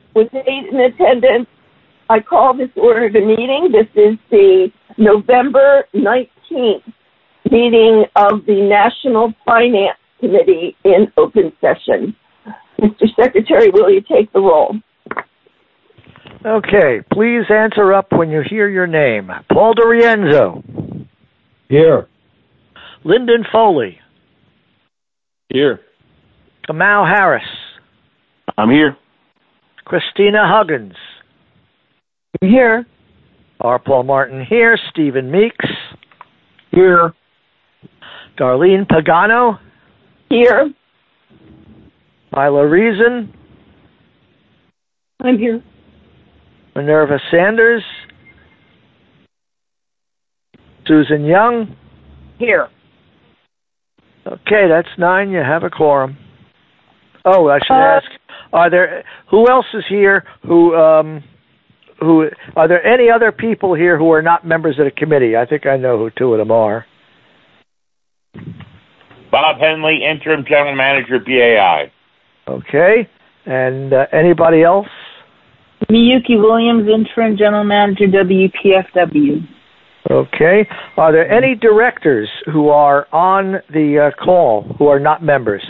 with 8 in attendance, I call this order to meeting. This is the November 19th meeting of the National Finance Committee in open session. Mr. Secretary, will you take the roll? Okay, please answer up when you hear your name. Paul DiRienzo. Here. Lyndon Foley. Here. Kamau Harris. I'm here. Christina Huggins. Here. R. Paul Martin here. Stephen Meeks. Here. Darlene Pagano. Here. Mila Reason. I'm here. Minerva Sanders. Susan Young. Here. Okay, that's 9. You have a quorum. Oh, I should ask, who else is here are there any other people here who are not members of the committee? I think I know who 2 of them are. Bob Henley, Interim General Manager, BAI. Okay, and anybody else? Miyuki Williams, Interim General Manager, WPFW. Okay. Are there any directors who are on the call who are not members?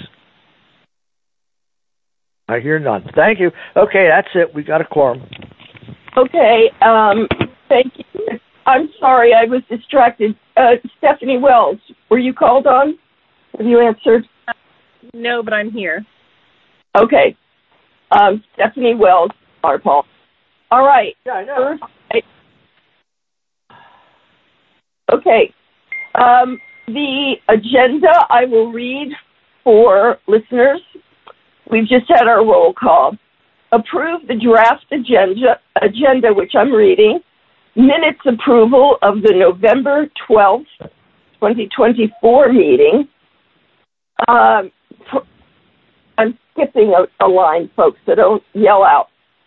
I hear none. Thank you. Okay, that's it. We got a quorum. Okay, thank you. I'm sorry, I was distracted. Stephanie Wells, were you called on? Have you answered? No, but I'm here. Okay. Stephanie Wells, Paul. All right. Yeah, I know. Okay. The agenda I will read for listeners. We've just had our roll call. Approve the draft agenda, which I'm reading. Minutes approval of the November 12th, 2024 meeting. I'm skipping a line, folks, so don't yell out.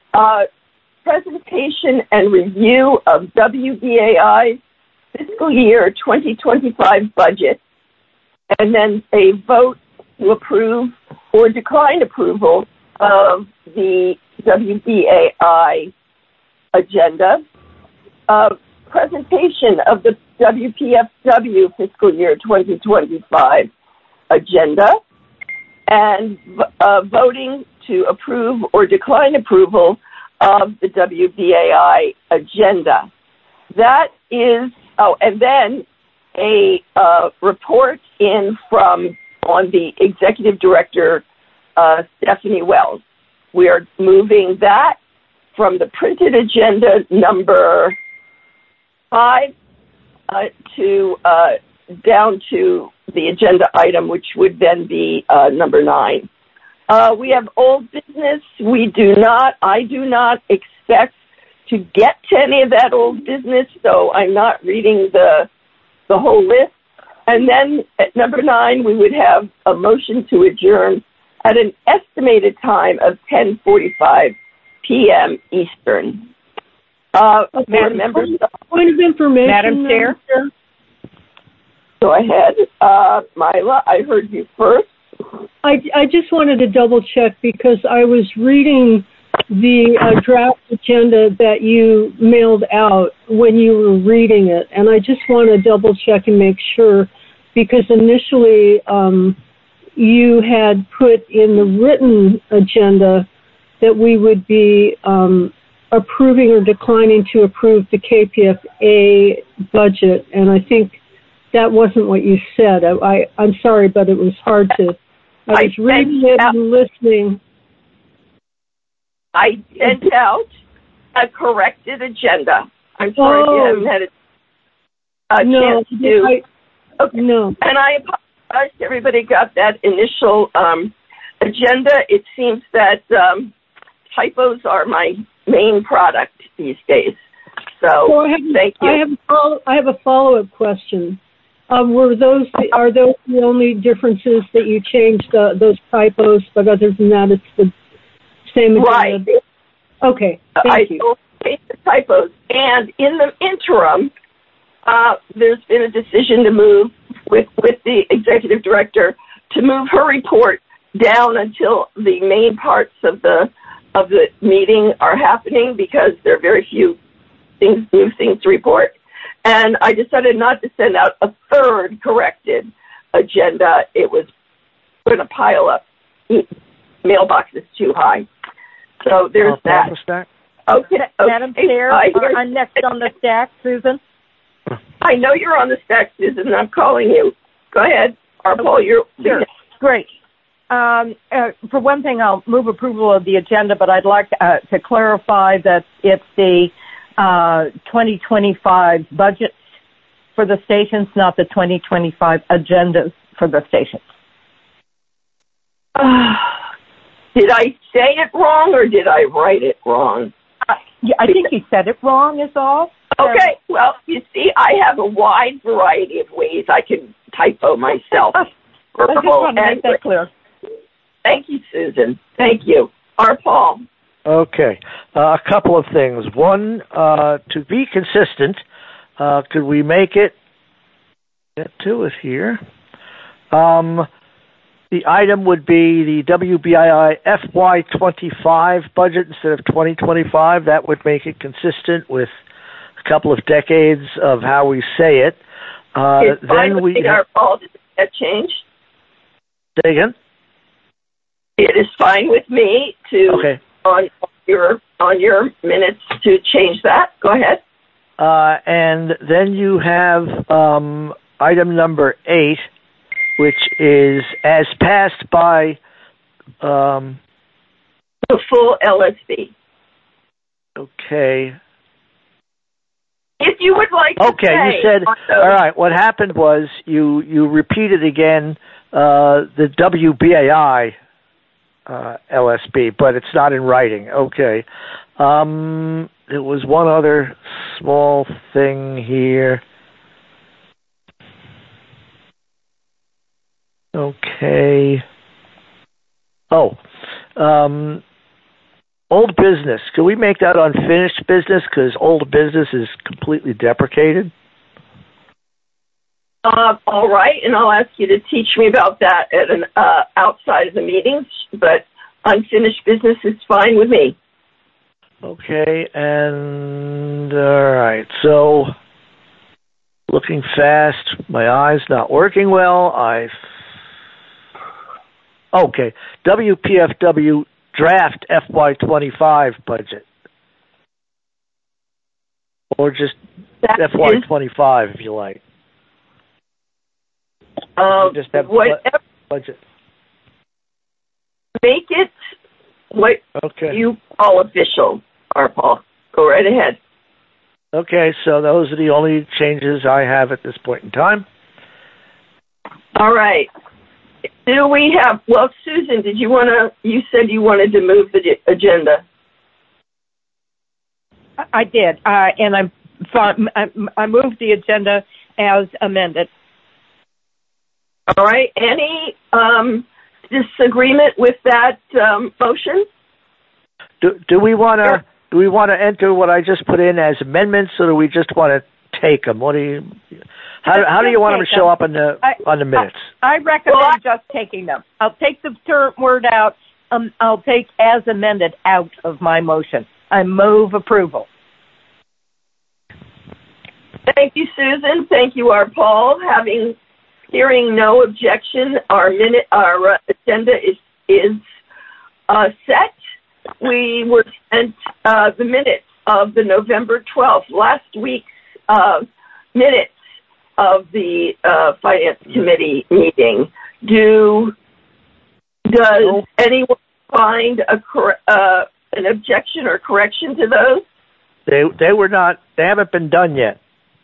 Presentation and review of WBAI's fiscal year 2025 budget, and then a vote to approve or decline approval of the WBAI agenda. Presentation of the WPFW fiscal year 2025 agenda, and voting to approve or decline approval of the WBAI agenda. That is, and then a report in on the Executive Director, Stephanie Wells. We are moving that from the printed agenda number 5 to down to the agenda item, which would then be number 9. We have old business. I do not expect to get to any of that old business, so I'm not reading the whole list. And then at number 9, we would have a motion to adjourn at an estimated time of 10:45 p.m. Eastern. Members, point of information, Madam Chair. Go ahead. Mila, I heard you first. I just wanted to double check because I was reading the draft agenda that you mailed out when you were reading it, and I just want to double check and make sure, because initially you had put in the written agenda that we would be approving or declining to approve the KPFA budget, and I think that wasn't what you said. I'm sorry, but it was hard to. I was reading it and listening. I sent out a corrected agenda. I'm sorry if you haven't had a chance to. Okay. No. And I apologize. Everybody got that initial agenda. It seems that typos are my main product these days. So thank you. I have a follow-up question. Are those the only differences that you changed, those typos, but other than that, it's the same agenda? Right. Okay, thank you. I changed the typos. And in the interim, there's been a decision to move with the executive director to move her report down until the main parts of the of the meeting are happening because there are very few new things to report. And I decided not to send out a third corrected agenda. It was going to pile up. Mailbox is too high. So there's that. Okay. Madam Chair, I'm next on the stack, Susan. I know you're on the stack, Susan, and I'm calling you. Go ahead. Paul, you're... Sure. Great. For one thing, I'll move approval of the agenda, but I'd like to clarify that it's the 2025 budget for the stations, not the 2025 agendas for the stations. Did I say it wrong or did I write it wrong? I think you said it wrong is all. Okay, well, you see, I have a wide variety of ways I can typo myself. I just want to make that clear. Thank you, Susan. Thank you. Paul. Okay. A couple of things. One, to be consistent, could we make it, get to it here, the item would be the WBII FY25 budget instead of 2025. That would make it consistent with a couple of decades of how we say it. Then we Paul, did that change? Say again? It is fine with me to on your minutes to change that. Go ahead. And then you have item number 8, which is as passed by the full LSB. Okay. If you would like to say... Okay, you said... All right, what happened was you repeated again the WBAI LSB, but it's not in writing. Okay. There was one other small thing here. Okay. Old business. Can we make that unfinished business? Because old business is completely deprecated. All right, and I'll ask you to teach me about that at an outside of the meetings, but unfinished business is fine with me. Okay, and all right, so looking fast, my eye's not working well. Okay, WPFW draft FY25 budget, or just FY25 if you like. Just have whatever budget. Make it what you call official, Paul. Go right ahead. Okay, so those are the only changes I have at this point in time. All right. Do we have? Well, Susan, you said you wanted to move the agenda. I did, and I moved the agenda as amended. All right. Any disagreement with that motion? Do we want to enter what I just put in as amendments, or do we just want to take them? What do you? How do you want them to show up on the minutes? I recommend just taking them. I'll take the term word out. I'll take as amended out of my motion. I move approval. Thank you, Susan. Thank you, Paul. Hearing no objection, our agenda is set. We were sent the minutes of the November 12th, last week's minutes of the Finance Committee meeting. Does anyone find an objection or correction to those? They were not. They haven't been done yet.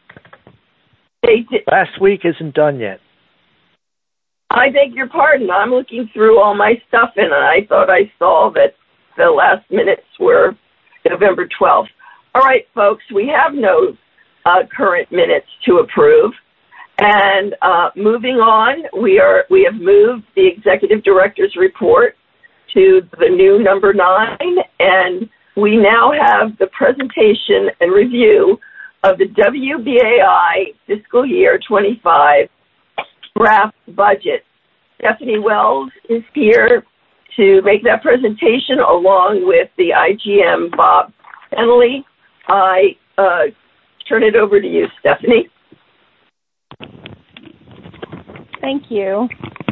Last week isn't done yet. I beg your pardon. I'm looking through all my stuff, and I thought I saw that the last minutes were November 12th. All right, folks, we have no current minutes to approve. And moving on, we have moved the executive director's report to the new number 9, and we now have the presentation and review of the WBAI fiscal year 25 draft budget. Stephanie Wells is here to make that presentation along with the IGM, Bob Penley. I turn it over to you, Stephanie. Thank you.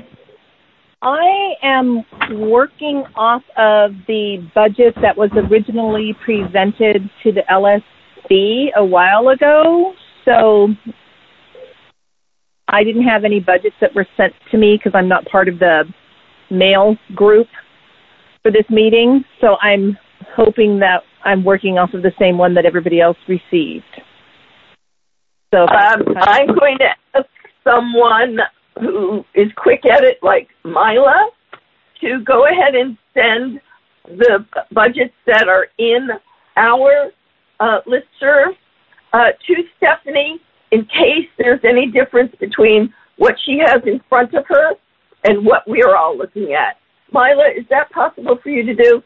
I am working off of the budget that was originally presented to the LSC a while ago. So I didn't have any budgets that were sent to me because I'm not part of the mail group for this meeting. So I'm hoping that I'm working off of the same one that everybody else received. So I'm going to ask someone who is quick at it, like Mila, to go ahead and send the budgets that are in our listserv to Stephanie in case there's any difference between what she has in front of her and what we are all looking at. Mila, is that possible for you to do?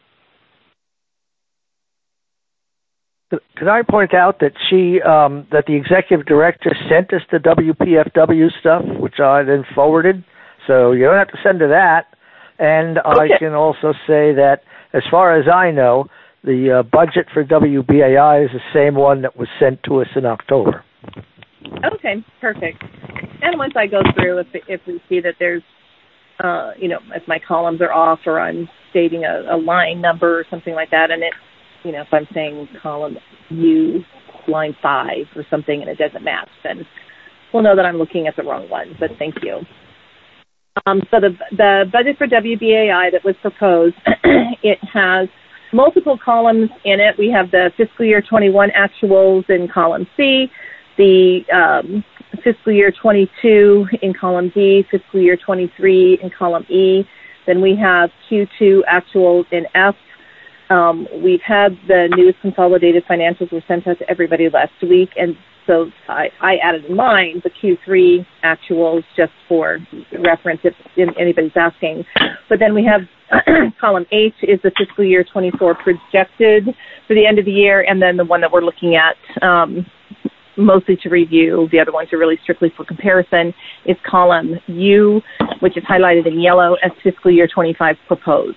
Could I point out that that the executive director sent us the WPFW stuff, which I then forwarded, so you don't have to send her that. And okay. I can also say that, as far as I know, the budget for WBAI is the same one that was sent to us in October. Okay, perfect. And once I go through, if we see that there's, if my columns are off or I'm stating a line number or something like that, and if I'm saying column U, line 5 or something, and it doesn't match, then we'll know that I'm looking at the wrong one, but thank you. So the budget for WBAI that was proposed, it has multiple columns in it. We have the fiscal year 21 actuals in column C, the fiscal year 22 in column D, fiscal year 23 in column E. Then we have Q2 actuals in F. We've had the newest consolidated financials were sent out to everybody last week, and so I added in mine the Q3 actuals just for reference if anybody's asking. But then we have column H is the fiscal year 24 projected for the end of the year, and then the one that we're looking at mostly to review, the other ones are really strictly for comparison, is column U, which is highlighted in yellow as fiscal year 25 proposed.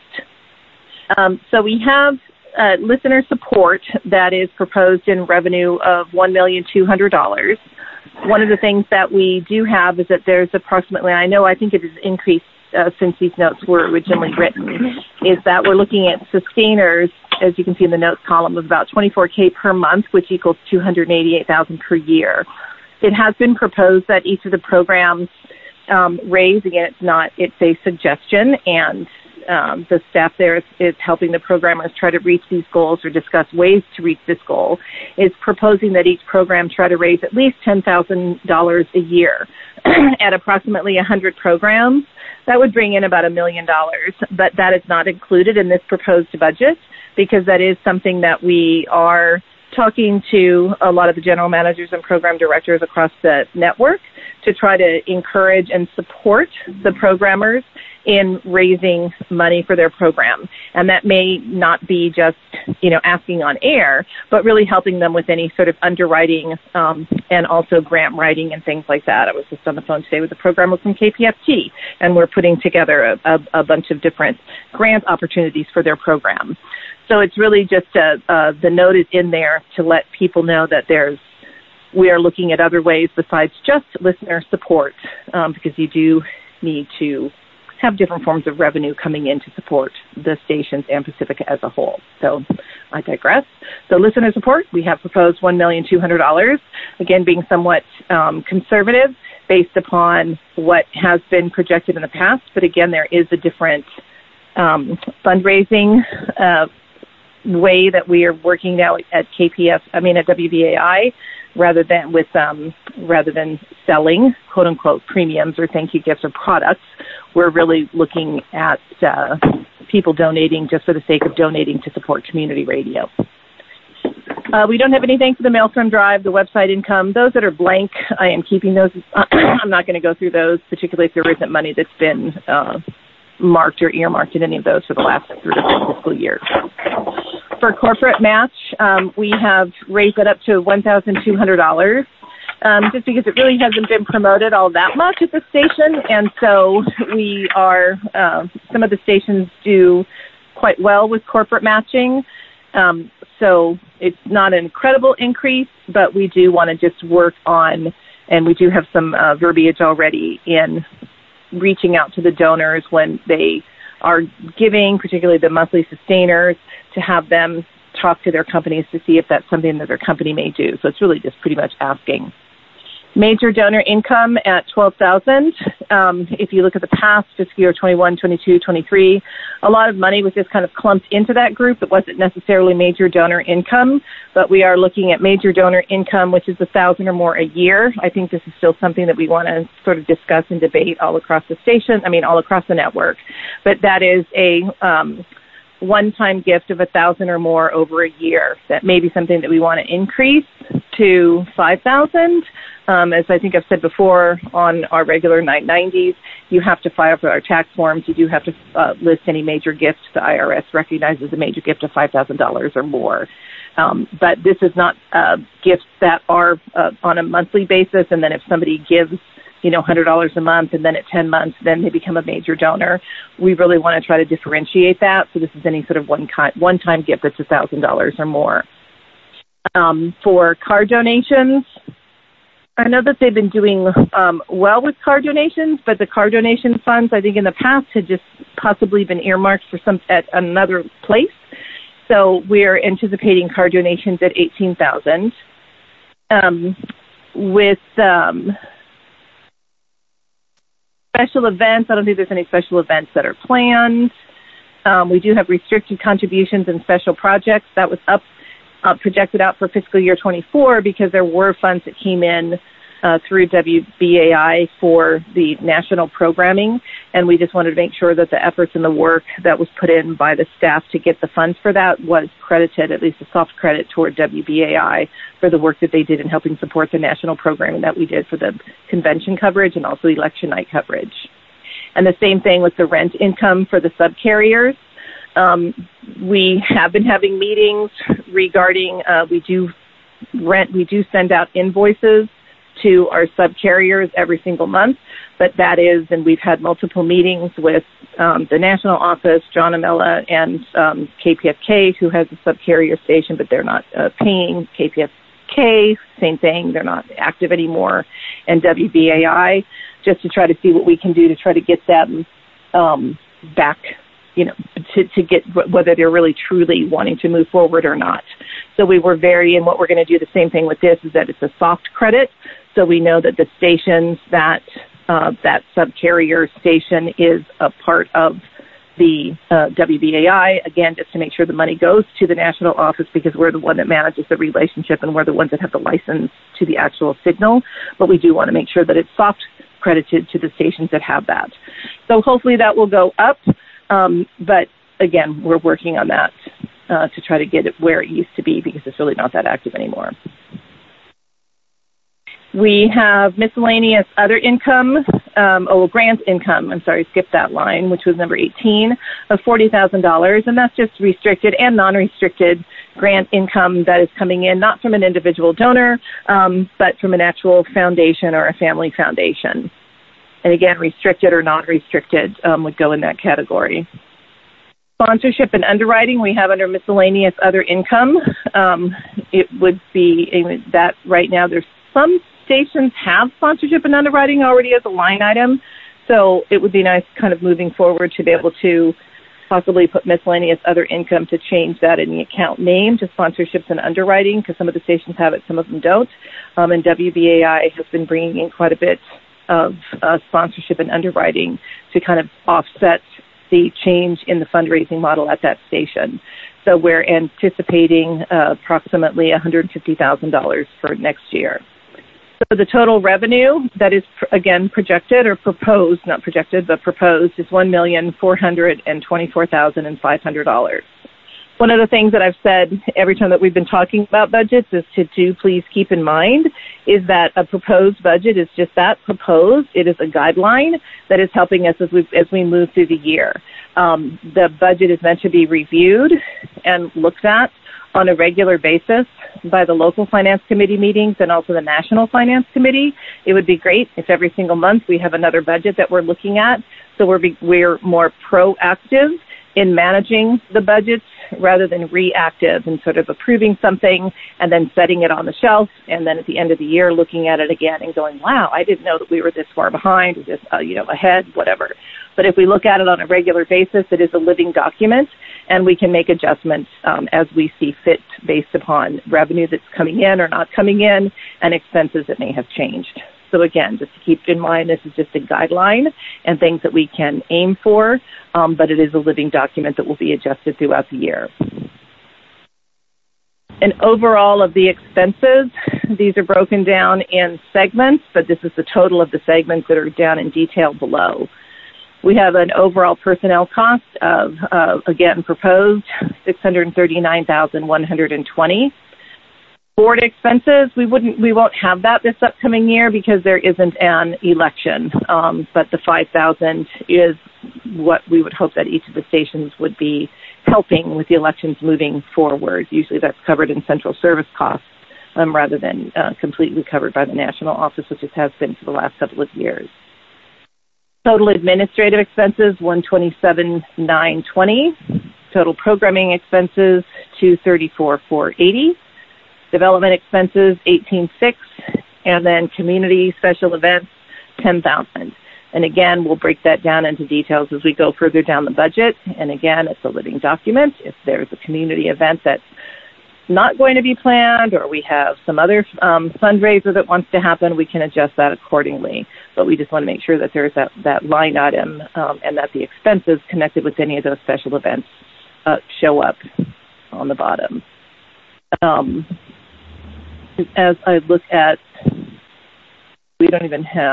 So we have listener support that is proposed in revenue of $1,200,000. One of the things that we do have is that there's approximately, I think it has increased since these notes were originally written, is that we're looking at sustainers, as you can see in the notes column, of about $24,000 per month, which equals $288,000 per year. It has been proposed that each of the programs raise. Again, it's a suggestion, and the staff there is helping the programmers try to reach these goals or discuss ways to reach this goal, is proposing that each program try to raise at least $10,000 a year at approximately 100 programs. That would bring in about $1 million, but that is not included in this proposed budget because that is something that we are talking to a lot of the general managers and program directors across the network to try to encourage and support the programmers in raising money for their program. And that may not be just, asking on air, but really helping them with any sort of underwriting and also grant writing and things like that. I was just on the phone today with a programmer from KPFT, and we're putting together a bunch of different grant opportunities for their program. So it's really just the note is in there to let people know that we are looking at other ways besides just listener support because you do need to have different forms of revenue coming in to support the stations and Pacifica as a whole. So I digress. So listener support, we have proposed $1,200,000, again being somewhat conservative based upon what has been projected in the past. But again, there is a different fundraising way that we are working now at WBAI, rather than selling quote unquote premiums or thank you gifts or products. We're really looking at people donating just for the sake of donating to support community radio. We don't have anything for the Maelstrom Drive, the website income. Those that are blank, I am keeping those. I'm not going to go through those, particularly if there isn't money that's been marked or earmarked in any of those for the last 3 to 4 fiscal years. For corporate match, we have raised it up to $1,200. just because it really hasn't been promoted all that much at the station. And so we are, some of the stations do quite well with corporate matching. So it's not an incredible increase, but we do want to just work on, and we do have some verbiage already in reaching out to the donors when they are giving, particularly the monthly sustainers, to have them talk to their companies to see if that's something that their company may do. So it's really just pretty much asking. Major donor income at $12,000. If you look at the past fiscal year 21, 22, 23, a lot of money was just kind of clumped into that group. It wasn't necessarily major donor income, but we are looking at major donor income, which is $1,000 or more a year. I think this is still something that we want to sort of discuss and debate all across the station. All across the network. But that is a one-time gift of $1,000 or more over a year. That may be something that we want to increase to $5,000. As I think I've said before, on our regular 990s, you have to file for our tax forms. You do have to list any major gifts the IRS recognizes a major gift of $5,000 or more. But this is not gifts that are on a monthly basis, and then if somebody gives $100 a month, and then at 10 months, then they become a major donor. We really want to try to differentiate that. So this is any sort of one-time gift that's $1,000 or more. For card donations, I know that they've been doing well with card donations, but the card donation funds, I think in the past, had just possibly been earmarked for at another place. So we're anticipating card donations at $18,000. With special events, I don't think there's any special events that are planned. We do have restricted contributions and special projects. That was projected out for fiscal year 24 because there were funds that came in through WBAI for the national programming, and we just wanted to make sure that the efforts and the work that was put in by the staff to get the funds for that was credited, at least a soft credit, toward WBAI for the work that they did in helping support the national programming that we did for the convention coverage and also election night coverage. And the same thing with the rent income for the subcarriers. We have been having meetings regarding, we do send out invoices to our subcarriers every single month, but that is, and we've had multiple meetings with the national office, John Amella, and KPFK, who has a subcarrier station, but they're not paying. KPFK, same thing, they're not active anymore, and WBAI, just to try to see what we can do to try to get them back, to get whether they're really truly wanting to move forward or not. So we were and what we're going to do, the same thing with this, is that it's a soft credit. So we know that the stations that subcarrier station is a part of the WBAI, again, just to make sure the money goes to the national office because we're the one that manages the relationship and we're the ones that have the license to the actual signal. But we do want to make sure that it's soft credited to the stations that have that. So hopefully that will go up. But again, we're working on that to try to get it where it used to be because it's really not that active anymore. We have miscellaneous other income, grant income, skipped that line, which was number 18, of $40,000, and that's just restricted and non-restricted grant income that is coming in, not from an individual donor, but from an actual foundation or a family foundation. And again, restricted or non-restricted would go in that category. Sponsorship and underwriting, we have under miscellaneous other income. It would be that right now there's some stations have sponsorship and underwriting already as a line item. So it would be nice kind of moving forward to be able to possibly put miscellaneous other income to change that in the account name to sponsorships and underwriting because some of the stations have it, some of them don't. And WBAI has been bringing in quite a bit of sponsorship and underwriting to kind of offset the change in the fundraising model at that station. So we're anticipating approximately $150,000 for next year. So the total revenue that is, again, projected or proposed, not projected, but proposed, is $1,424,500. One of the things that I've said every time that we've been talking about budgets is to please keep in mind is that a proposed budget is just that, proposed. It is a guideline that is helping us as we move through the year. The budget is meant to be reviewed and looked at on a regular basis by the local finance committee meetings and also the national finance committee. It would be great if every single month we have another budget that we're looking at, so we're more proactive in managing the budgets rather than reactive and sort of approving something and then setting it on the shelf, and then at the end of the year looking at it again and going, wow, I didn't know that we were this far behind or this ahead, whatever. But if we look at it on a regular basis, it is a living document, and we can make adjustments as we see fit based upon revenue that's coming in or not coming in and expenses that may have changed. So again, just to keep in mind, this is just a guideline and things that we can aim for, but it is a living document that will be adjusted throughout the year. And overall of the expenses, these are broken down in segments, but this is the total of the segments that are down in detail below. We have an overall personnel cost of, again, proposed $639,120. Board expenses, we won't have that this upcoming year because there isn't an election, but the $5,000 is what we would hope that each of the stations would be helping with the elections moving forward. Usually that's covered in central service costs rather than completely covered by the national office, which it has been for the last couple of years. Total administrative expenses, $127,920. Total programming expenses, $234,480. Development expenses, $18,600. And then community special events, $10,000. And again, we'll break that down into details as we go further down the budget. And again, it's a living document. If there's a community event that's not going to be planned, or we have some other fundraiser that wants to happen, we can adjust that accordingly. But we just want to make sure that there's that line item and that the expenses connected with any of those special events show up on the bottom. As I look at, we don't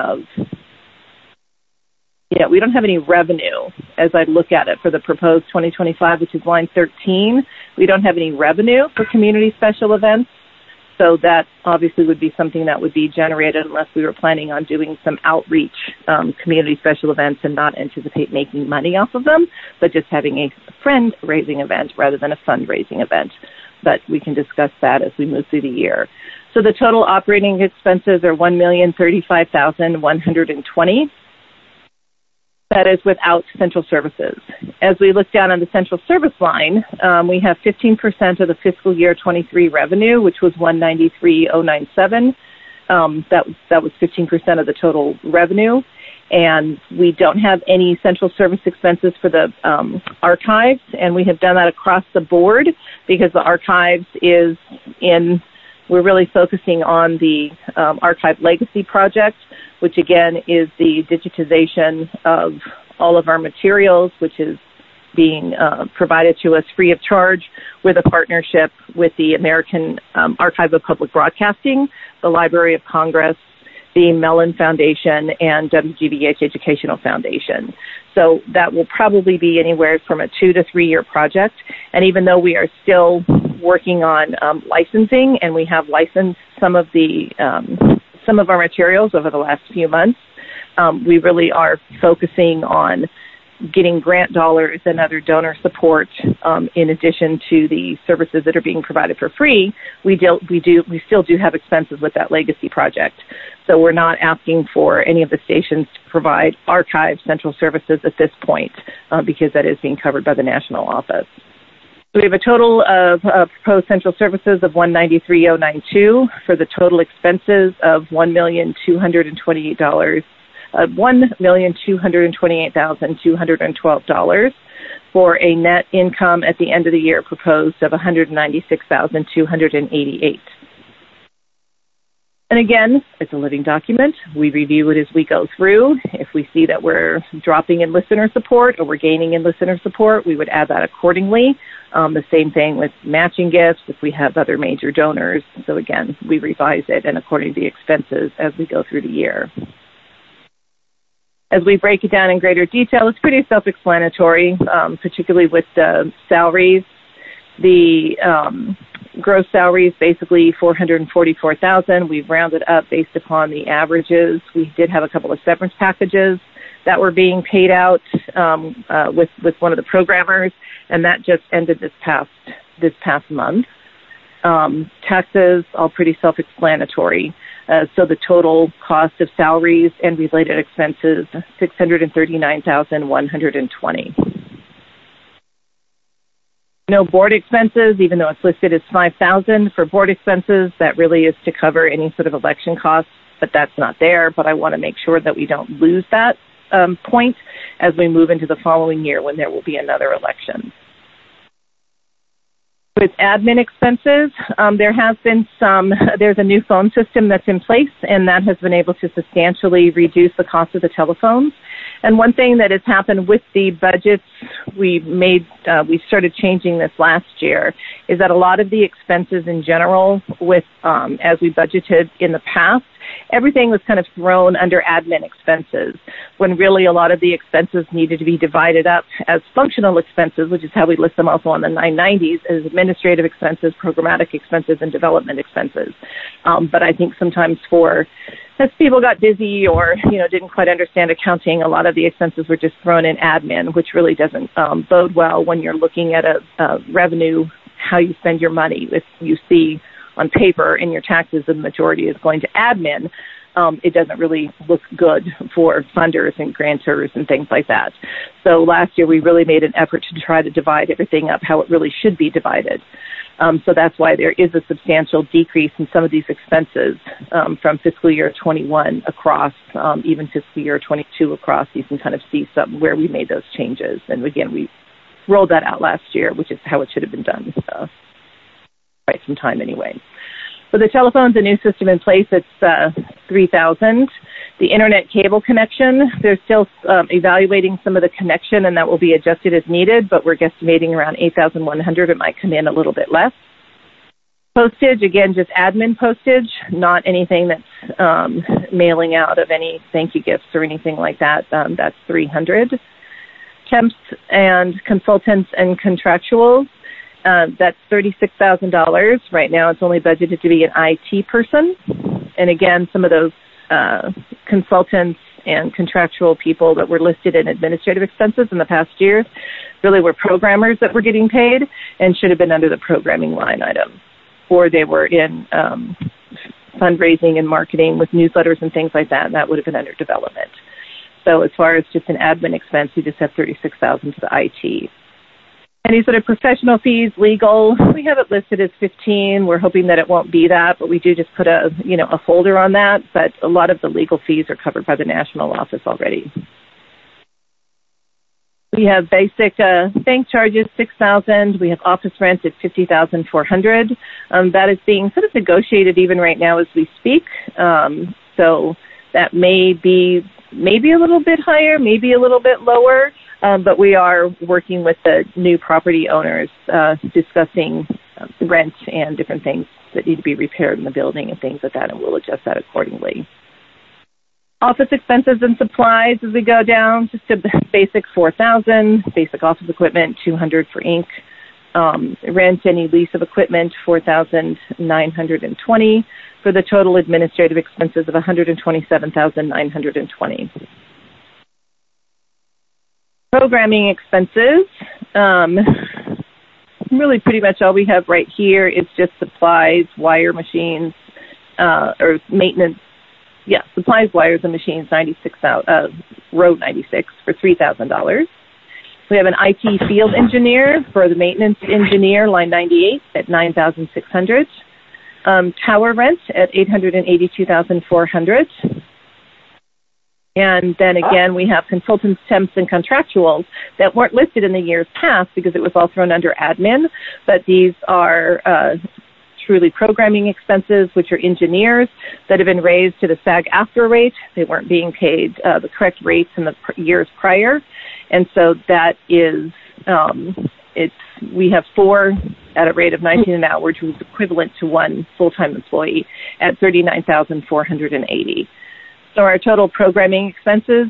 have any revenue as I look at it for the proposed 2025, which is line 13. We don't have any revenue for community special events. So that obviously would be something that would be generated unless we were planning on doing some outreach community special events and not anticipate making money off of them, but just having a friend-raising event rather than a fundraising event. But we can discuss that as we move through the year. So the total operating expenses are $1,035,120. That is without central services. As we look down on the central service line, we have 15% of the fiscal year 23 revenue, which was $193,097. That was 15% of the total revenue. And we don't have any central service expenses for the archives, and we have done that across the board because the archives we're really focusing on the Archive Legacy Project, which again is the digitization of all of our materials, which is being provided to us free of charge with a partnership with the American Archive of Public Broadcasting, the Library of Congress, the Mellon Foundation, and WGBH Educational Foundation. So that will probably be anywhere from a 2 to 3 year project. And even though we are still working on licensing, and we have licensed some of our materials over the last few months, we really are focusing on getting grant dollars and other donor support in addition to the services that are being provided for free. We still do have expenses with that legacy project. So we're not asking for any of the stations to provide archive central services at this point because that is being covered by the national office. So we have a total of proposed central services of $193,092 for the total expenses of $1,228,212 for a net income at the end of the year proposed of $196,288. And again, it's a living document. We review it as we go through. If we see that we're dropping in listener support or we're gaining in listener support, we would add that accordingly. The same thing with matching gifts if we have other major donors. So again, we revise it and according to the expenses as we go through the year. As we break it down in greater detail, it's pretty self-explanatory, particularly with the salaries. The gross salaries, basically $444,000. We've rounded up based upon the averages. We did have a couple of severance packages that were being paid out with one of the programmers, and that just ended this past month. Taxes, all pretty self-explanatory. So the total cost of salaries and related expenses, $639,120. No board expenses, even though it's listed as $5,000 for board expenses. That really is to cover any sort of election costs, but that's not there. But I want to make sure that we don't lose that point as we move into the following year when there will be another election. With admin expenses, there's a new phone system that's in place, and that has been able to substantially reduce the cost of the telephones. And one thing that has happened with the budgets we started changing this last year, is that a lot of the expenses in general as we budgeted in the past, everything was kind of thrown under admin expenses, when really a lot of the expenses needed to be divided up as functional expenses, which is how we list them also on the 990s, as administrative expenses, programmatic expenses, and development expenses. But I think sometimes as people got busy or, didn't quite understand accounting, a lot of the expenses were just thrown in admin, which really doesn't bode well when you're looking at a revenue, how you spend your money. If you see on paper in your taxes the majority is going to admin, it doesn't really look good for funders and grantors and things like that. So last year we really made an effort to try to divide everything up how it really should be divided. So that's why there is a substantial decrease in some of these expenses from fiscal year 21 across, even fiscal year 22 across. You can kind of see where we made those changes. And again, we rolled that out last year, which is how it should have been done quite some time anyway. With the telephones, a new system in place, it's $3,000. The internet cable connection, they're still evaluating some of the connection, and that will be adjusted as needed, but we're guesstimating around $8,100. It might come in a little bit less. Postage, again, just admin postage, not anything that's mailing out of any thank you gifts or anything like that. That's $300. Temps and consultants and contractuals, that's $36,000. Right now it's only budgeted to be an IT person. And again, some of those consultants and contractual people that were listed in administrative expenses in the past year really were programmers that were getting paid and should have been under the programming line item. Or they were in fundraising and marketing with newsletters and things like that, and that would have been under development. So as far as just an admin expense, you just have $36,000 to the IT. Any sort of professional fees, legal, we have it listed as $15. We're hoping that it won't be that, but we do just put a folder on that. But a lot of the legal fees are covered by the national office already. We have basic bank charges, $6,000. We have office rent at $50,400. That is being sort of negotiated even right now as we speak. So that may be maybe a little bit higher, maybe a little bit lower. But we are working with the new property owners, discussing rent and different things that need to be repaired in the building and things like that, and we'll adjust that accordingly. Office expenses and supplies as we go down, just a basic $4,000, basic office equipment, $200 for ink. Rent, any lease of equipment, $4,920 for the total administrative expenses of $127,920. Programming expenses, really pretty much all we have right here is just supplies, wire machines, or maintenance. Yeah, supplies, wires, and machines, row 96 for $3,000. We have an IT field engineer for the maintenance engineer, line 98 at $9,600. Tower rent at $882,400. And then again, we have consultants, temps, and contractuals that weren't listed in the years past because it was all thrown under admin, but these are truly programming expenses, which are engineers that have been raised to the SAG-AFTRA rate. They weren't being paid the correct rates in the years prior. And so that is, we have 4 at a rate of $19 an hour, which is equivalent to 1 full-time employee at $39,480. So our total programming expenses,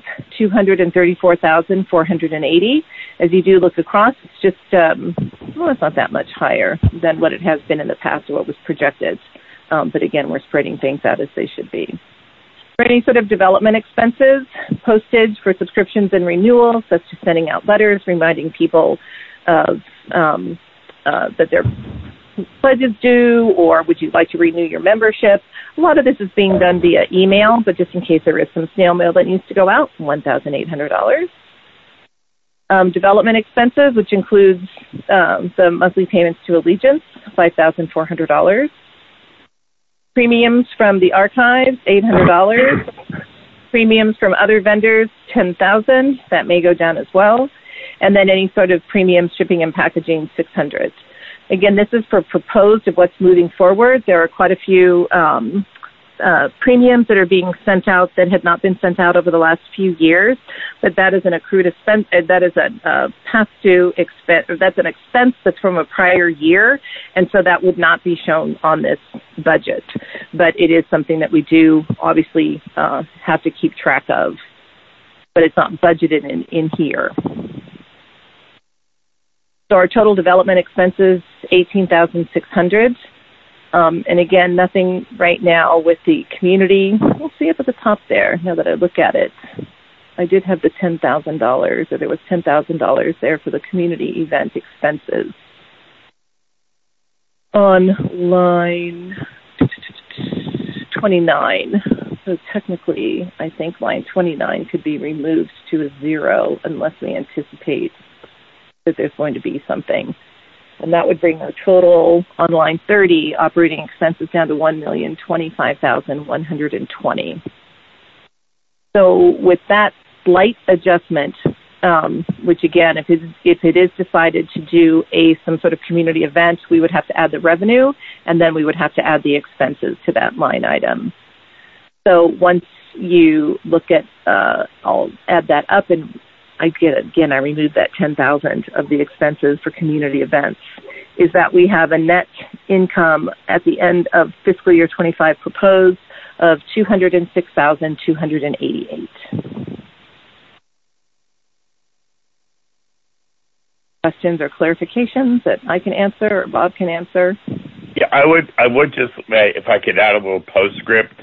$234,480. As you do look across, it's just, it's not that much higher than what it has been in the past or what was projected. But again, we're spreading things out as they should be. For any sort of development expenses, postage for subscriptions and renewals, that's just sending out letters, reminding people of that they're pledges due, or would you like to renew your membership? A lot of this is being done via email, but just in case there is some snail mail that needs to go out, $1,800. Development expenses, which includes the monthly payments to Allegiance, $5,400. Premiums from the archives, $800. Premiums from other vendors, $10,000. That may go down as well. And then any sort of premium shipping and packaging, $600. Again, this is for proposed of what's moving forward. There are quite a few premiums that are being sent out that had not been sent out over the last few years, but that is an accrued expense. That is a past due expense. That's an expense that's from a prior year, and so that would not be shown on this budget. But it is something that we do obviously have to keep track of, but it's not budgeted in here. So our total development expenses, $18,600. And again, nothing right now with the community. We'll see up at the top there, now that I look at it. I did have the $10,000, or there was $10,000 there for the community event expenses. On line 29, so technically, I think line 29 could be removed to a 0 unless we anticipate that there's going to be something. And that would bring our total on line 30 operating expenses down to $1,025,120. So with that slight adjustment, which again, if it is decided to do some sort of community event, we would have to add the revenue, and then we would have to add the expenses to that line item. So once you look at, I'll add that up, and I removed that $10,000 of the expenses for community events, is that we have a net income at the end of fiscal year 25 proposed of $206,288. Questions or clarifications that I can answer or Bob can answer? Yeah, I would just, if I could add a little postscript,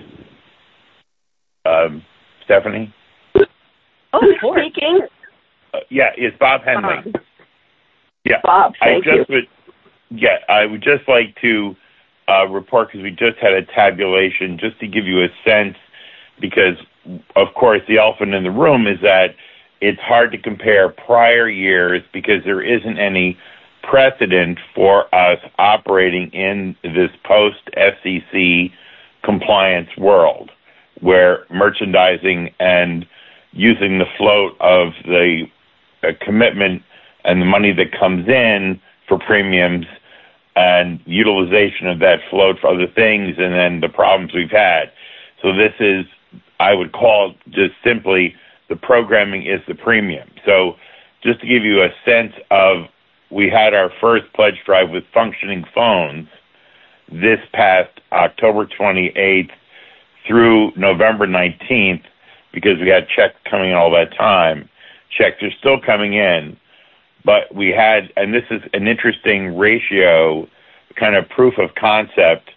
Stephanie? Oh, speaking. Yeah, it's Bob Henley. Yeah, Bob, thank you. I would just like to report, because we just had a tabulation, just to give you a sense, because, of course, the elephant in the room is that it's hard to compare prior years because there isn't any precedent for us operating in this post-FCC compliance world, where merchandising and using the float of the commitment and the money that comes in for premiums and utilization of that float for other things, and then the problems we've had. So this is, I would call just simply, the programming is the premium. So just to give you a sense of, we had our first pledge drive with functioning phones this past October 28th through November 19th, because we had checks coming in all that time. Checks are still coming in, but we had, and this is an interesting ratio, kind of proof of concept,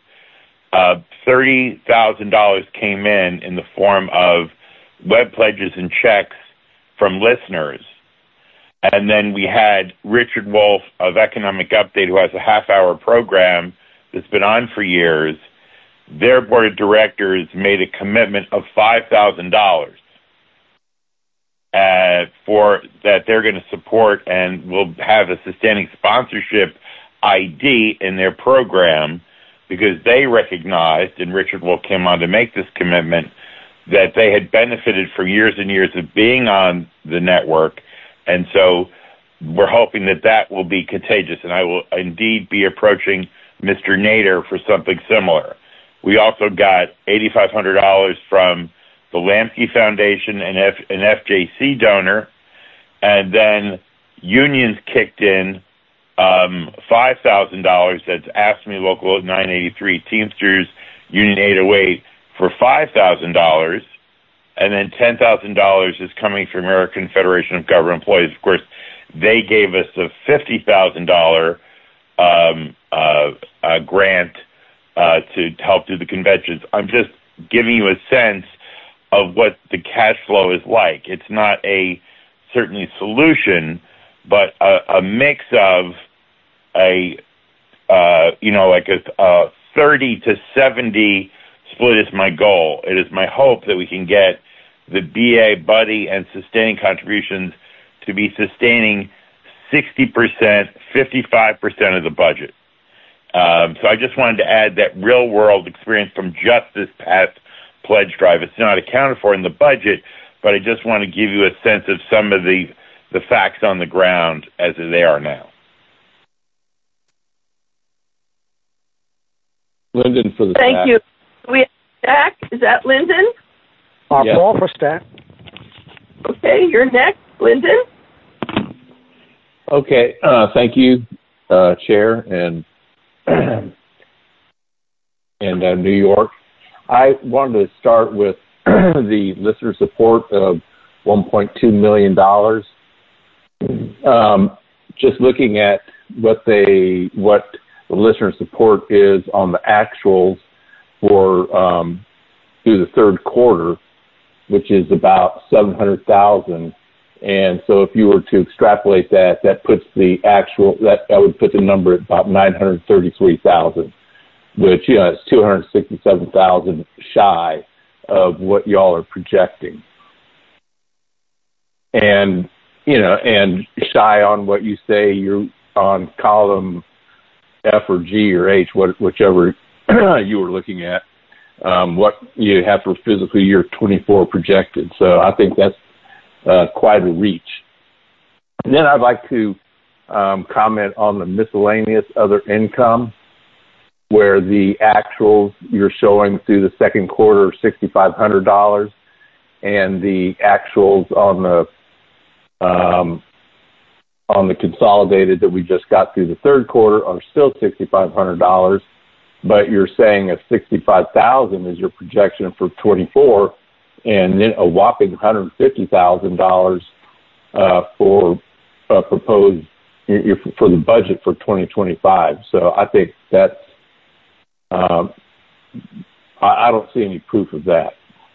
$30,000 came in the form of web pledges and checks from listeners. And then we had Richard Wolf of Economic Update, who has a half-hour program that's been on for years. Their board of directors made a commitment of $5,000 for that they're going to support, and will have a sustaining sponsorship ID in their program, because they recognized, and Richard Wolf came on to make this commitment, that they had benefited for years and years of being on the network. And so we're hoping that that will be contagious, and I will indeed be approaching Mr. Nader for something similar. We also got $8,500 from the Lamke Foundation, an FJC donor, and then unions kicked in $5,000. That's AFSCME Local 983, Teamsters Union 808 for $5,000, and then $10,000 is coming from American Federation of Government Employees. Of course, they gave us a $50,000 grant to help do the conventions. I'm just giving you a sense of what the cash flow is like. It's not a certainly solution, but a mix of a like a 30 to 70 split is my goal. It is my hope that we can get the BA, buddy, and sustaining contributions to be sustaining 60%, 55% of the budget. So I just wanted to add that real-world experience from just this past pledge drive. It's not accounted for in the budget, but I just want to give you a sense of some of the facts on the ground as they are now. Lyndon for the Thank stack. you. We have Stack. Is that Lyndon? Yes. Paul for Stack. Okay, you're next, Lyndon. Okay. Thank you, Chair and New York. I wanted to start with the listener support of $1.2 million. Just looking at what the listener support is on the actuals for through the third quarter, which is about $700,000. And so if you were to extrapolate that, that puts the actual, that would put the number at about $933,000, which, is $267,000 shy of what y'all are projecting. And, and shy on what you say you're on column F or G or H, whichever you were looking at, what you have for fiscal year 24 projected. So I think that's quite a reach. And then I'd like to comment on the miscellaneous other income, where the actuals you're showing through the second quarter are $6,500, and the actuals on the consolidated that we just got through the third quarter are still $6,500, but you're saying a $65,000 is your projection for 24, and then a whopping $150,000 for proposed for the budget for 2025. So I think that's I don't see any proof of that.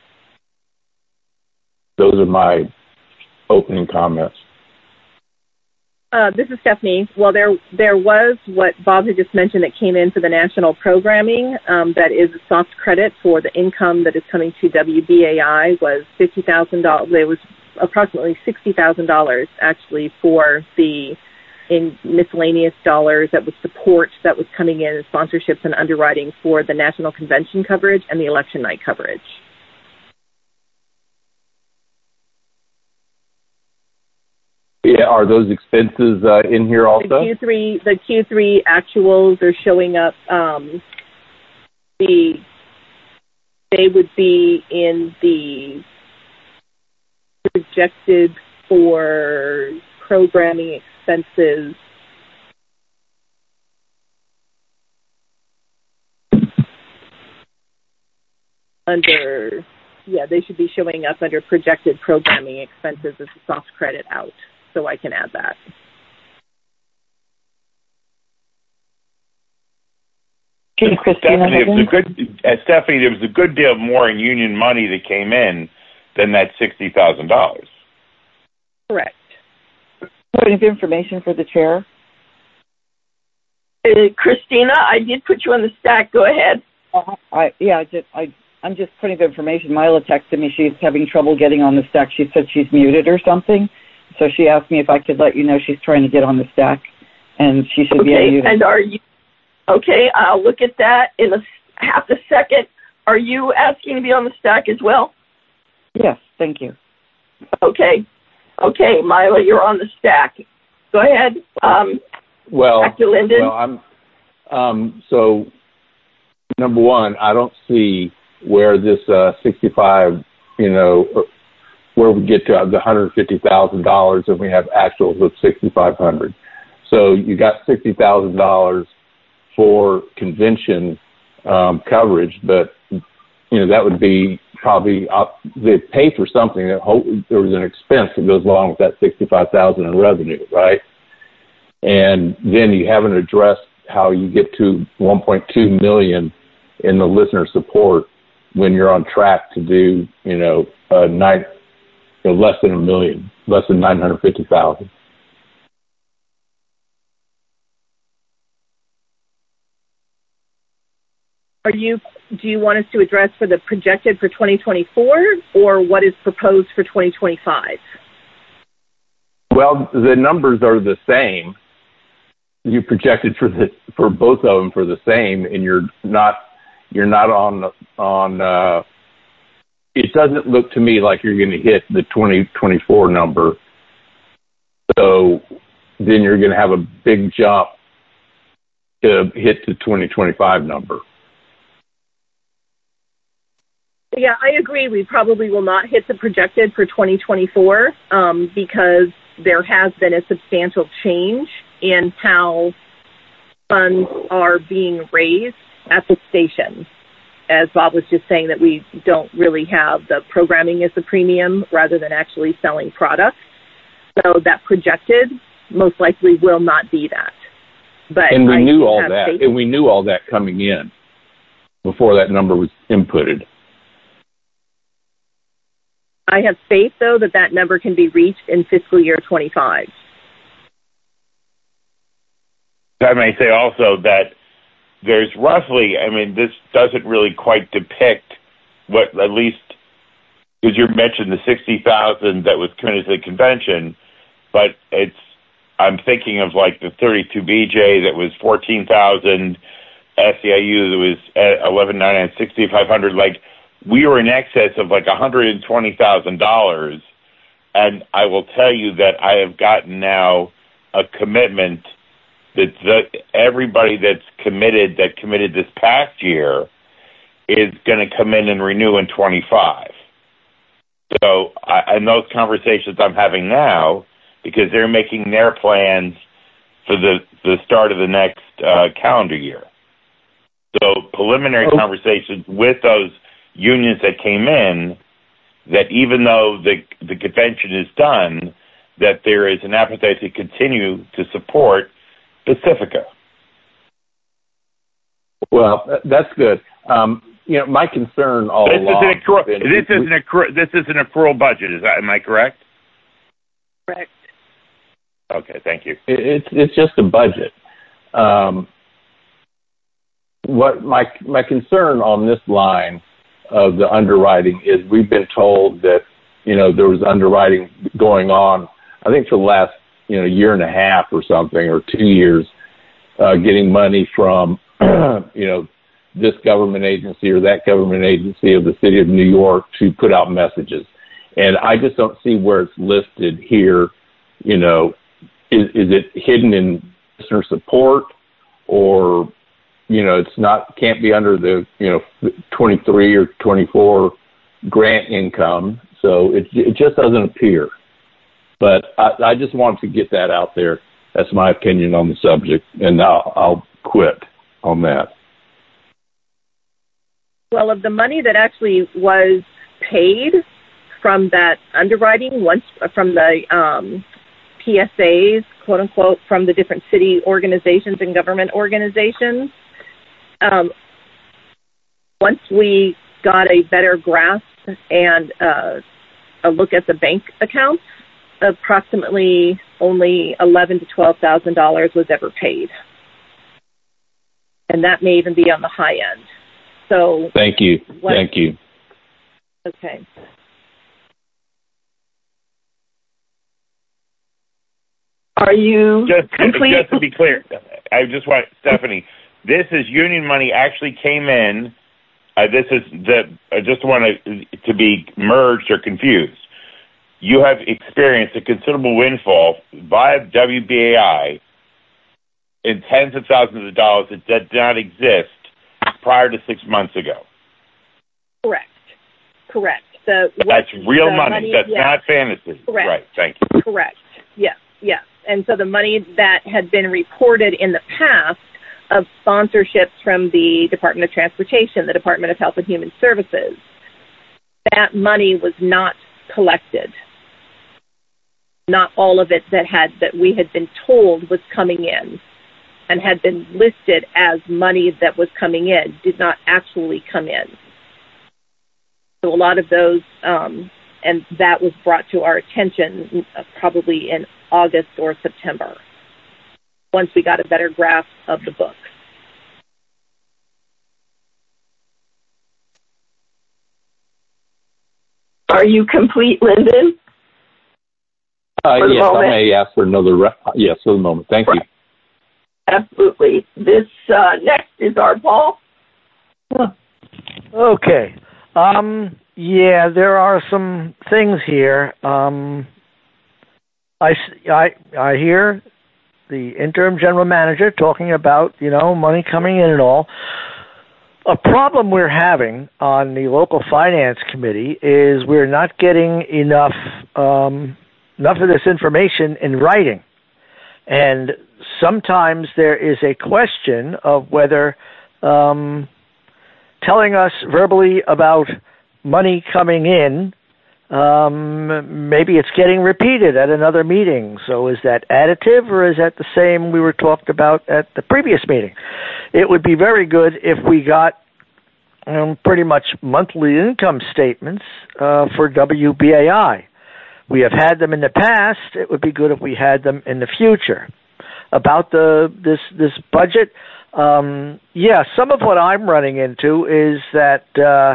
Those are my opening comments. This is Stephanie. Well, there was what Bob had just mentioned that came in for the national programming. That is a soft credit for the income that is coming to WBAI was $50,000. There was approximately $60,000 actually for the in miscellaneous dollars that was support that was coming in as sponsorships and underwriting for the national convention coverage and the election night coverage. Yeah, are those expenses in here also? The Q3 actuals are showing up. They would be in the projected for programming expenses. They should be showing up under projected programming expenses as a soft credit out. So I can add that. Stephanie, there was a good deal more in union money that came in than that $60,000. Correct. Point of information for the chair. Christina, I did put you on the stack. Go ahead. I'm just putting information. Mila texted me she's having trouble getting on the stack. She said she's muted or something. So she asked me if I could let you know she's trying to get on the stack, and she should be unmuted. And are you okay? I'll look at that in half a second. Are you asking to be on the stack as well? Yes, thank you. Okay, Mila, you're on the stack. Go ahead. Back to Lyndon. Well, I'm so number one, I don't see where this 65, where we get to the $150,000 and we have actuals of $6,500. So you got $60,000 for convention coverage, but that would be probably they pay for something. There was an expense that goes along with that $65,000 in revenue, right? And then you haven't addressed how you get to $1.2 million in the listener support when you're on track to do less than $1 million, less than $950,000. do you want us to address for the projected for 2024 or what is proposed for 2025? Well, the numbers are the same. You projected for both of them for the same, and you're not on. It doesn't look to me like you're going to hit the 2024 number. So then you're going to have a big jump to hit the 2025 number. Yeah, I agree. We probably will not hit the projected for 2024 because there has been a substantial change in how funds are being raised at the station. As Bob was just saying, that we don't really have the programming as the premium rather than actually selling products. So that projected most likely will not be that. But and we knew all that, and we knew all that coming in before that number was inputted. I have faith, though, that number can be reached in fiscal year 25. I may say also that there's roughly, I mean, this doesn't really quite depict what, at least, because you mentioned the 60,000 that was committed to the convention, but I'm thinking of like the 32BJ that was 14,000, SEIU that was at 11,900 and 6,500. Like, we were in excess of like $120,000, and I will tell you that I have gotten now a commitment that everybody that committed this past year is going to come in and renew in 25. So, and those conversations I'm having now, because they're making their plans for the start of the next calendar year. So preliminary conversations with those unions that came in, that even though the convention is done, that there is an appetite to continue to support Pacifica. Well, that's good. My concern all along. This is an accrual budget. Am I correct? Correct. Okay, thank you. It's just a budget. What my concern on this line of the underwriting is, we've been told that there was underwriting going on, I think, for the last year and a half or something, or 2 years, getting money from this government agency or that government agency of the city of New York to put out messages, and I just don't see where it's listed here. Is it hidden in listener support, or can't be under the 23 or 24 grant income, so it just doesn't appear. But I just wanted to get that out there. That's my opinion on the subject, and I'll quit on that. Well, of the money that actually was paid from that underwriting, once from the PSAs, quote unquote, from the different city organizations and government organizations, once we got a better grasp and a look at the bank accounts, approximately only $11,000 to $12,000 was ever paid, and that may even be on the high end. So thank you. Thank you. Okay. Are you just to be clear? I just want Stephanie. This is union money actually came in. I just want to be merged or confused. You have experienced a considerable windfall via WBAI in tens of thousands of dollars that did not exist prior to 6 months ago. Correct. That's real money. That's not fantasy. Correct. Right. Thank you. Correct. Yes. And so the money that had been reported in the past of sponsorships from the Department of Transportation, the Department of Health and Human Services, that money was not collected. Not all of it that we had been told was coming in and had been listed as money that was coming in did not actually come in. So a lot of those, and that was brought to our attention probably in August or September, once we got a better grasp of the books. Are you complete, Lyndon? Yes, I may ask for another. Yes, for the moment. Thank you. Absolutely. This next is our Paul. Okay. Yeah, there are some things here. I hear the interim general manager talking about, money coming in and all. A problem we're having on the local finance committee is we're not getting enough of this information in writing. And sometimes there is a question of whether telling us verbally about money coming in, maybe it's getting repeated at another meeting. So is that additive, or is that the same we were talked about at the previous meeting? It would be very good if we got pretty much monthly income statements for WBAI. We have had them in the past. It would be good if we had them in the future. About this budget, some of what I'm running into is that,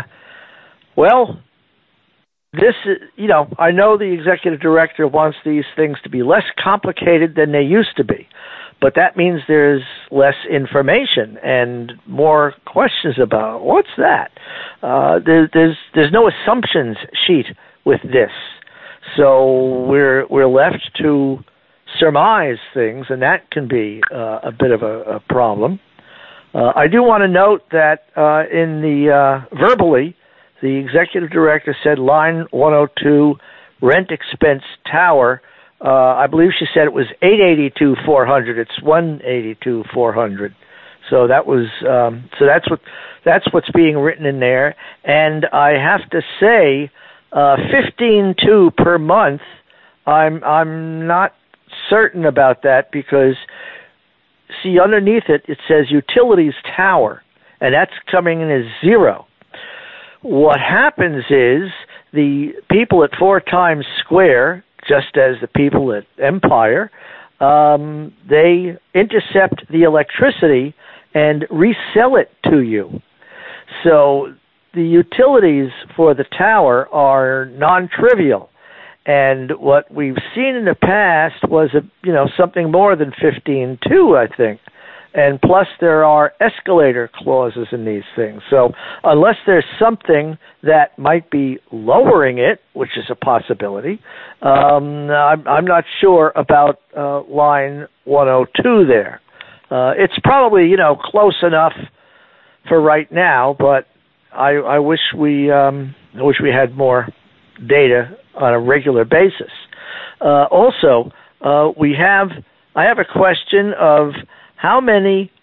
this is, I know the executive director wants these things to be less complicated than they used to be, but that means there's less information and more questions about what's that. There's no assumptions sheet with this, so we're left to surmise things, and that can be a bit of a problem. I do want to note that in the verbally, the executive director said line 102 rent expense tower. I believe she said it was $882,400. It's $182,400. So that was that's what's being written in there. And I have to say, $15,200 per month. I'm not certain about that because see underneath it says utilities tower, and that's coming in as zero. What happens is the people at 4 Times Square, just as the people at Empire, they intercept the electricity and resell it to you. So the utilities for the tower are non-trivial. And what we've seen in the past was something more than 15.2, I think. And plus there are escalator clauses in these things. So unless there's something that might be lowering it, which is a possibility, I'm not sure about line 102 there. It's probably, close enough for right now, but I wish we had more data on a regular basis. Also, I have a question of how many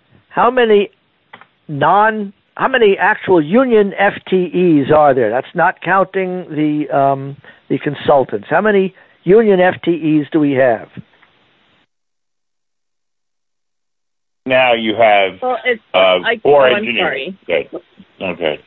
actual union FTEs are there? That's not counting the consultants. How many union FTEs do we have? Now you have 4 engineers. Sorry. Okay.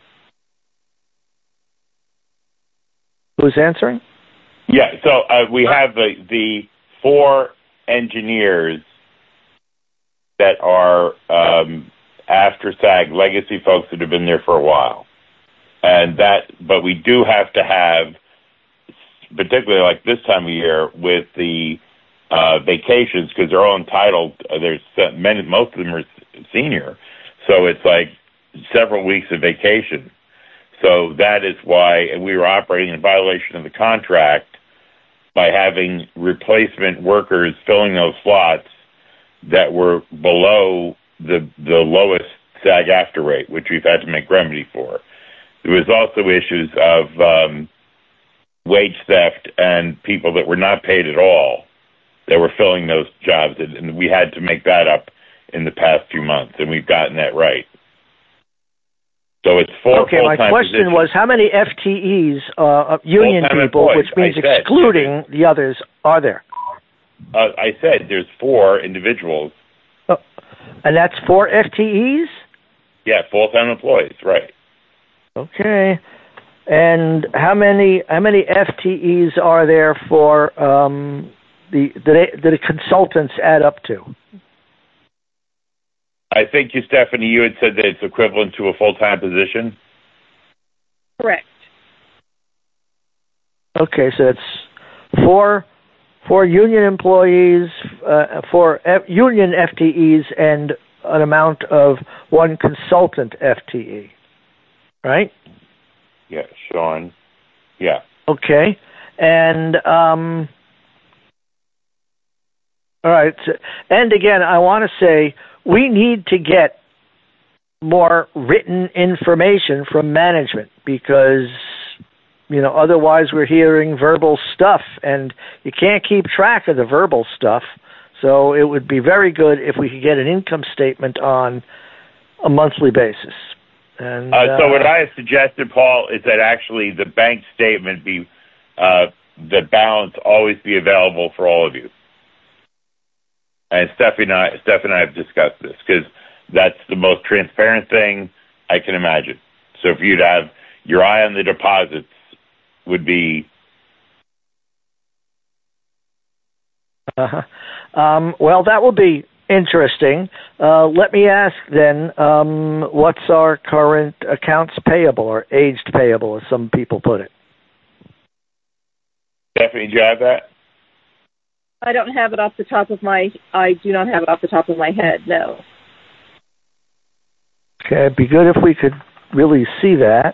Who's answering? Yeah, so we have the 4 engineers that are after SAG legacy folks that have been there for a while, but we do have to have, particularly like this time of year with the vacations, because they're all entitled. Most of them are senior, so it's like several weeks of vacation. So that is why we were operating in violation of the contract by having replacement workers filling those slots that were below the lowest SAG-AFTRA rate, which we've had to make remedy for. There was also issues of wage theft and people that were not paid at all that were filling those jobs, and we had to make that up in the past few months, and we've gotten that right. So it's 4 okay, my question was how many FTEs, union people, employees, which means excluding the others, are there? I said there's 4 individuals. Oh, and that's 4 FTEs? Yeah, full-time employees, right. Okay. And how many FTEs are there for the consultants add up to? I think Stephanie, you had said that it's equivalent to a full-time position? Correct. Okay, so it's four union employees, union FTEs, and an amount of one consultant FTE, right? Yeah, Sean. Yeah. Okay, and all right. And again, I want to say we need to get more written information from management because, otherwise we're hearing verbal stuff and you can't keep track of the verbal stuff. So it would be very good if we could get an income statement on a monthly basis. And so what I have suggested, Paul, is that actually the bank statement be, the balance always be available for all of you. And Stephanie and I have discussed this because that's the most transparent thing I can imagine. So if you'd have your eye on the deposits would be... Well, that will be interesting. Let me ask then, what's our current accounts payable or aged payable, as some people put it? Stephanie, do you have that? I don't have it off the top of my... I do not have it off the top of my head, no. Okay, it'd be good if we could really see that.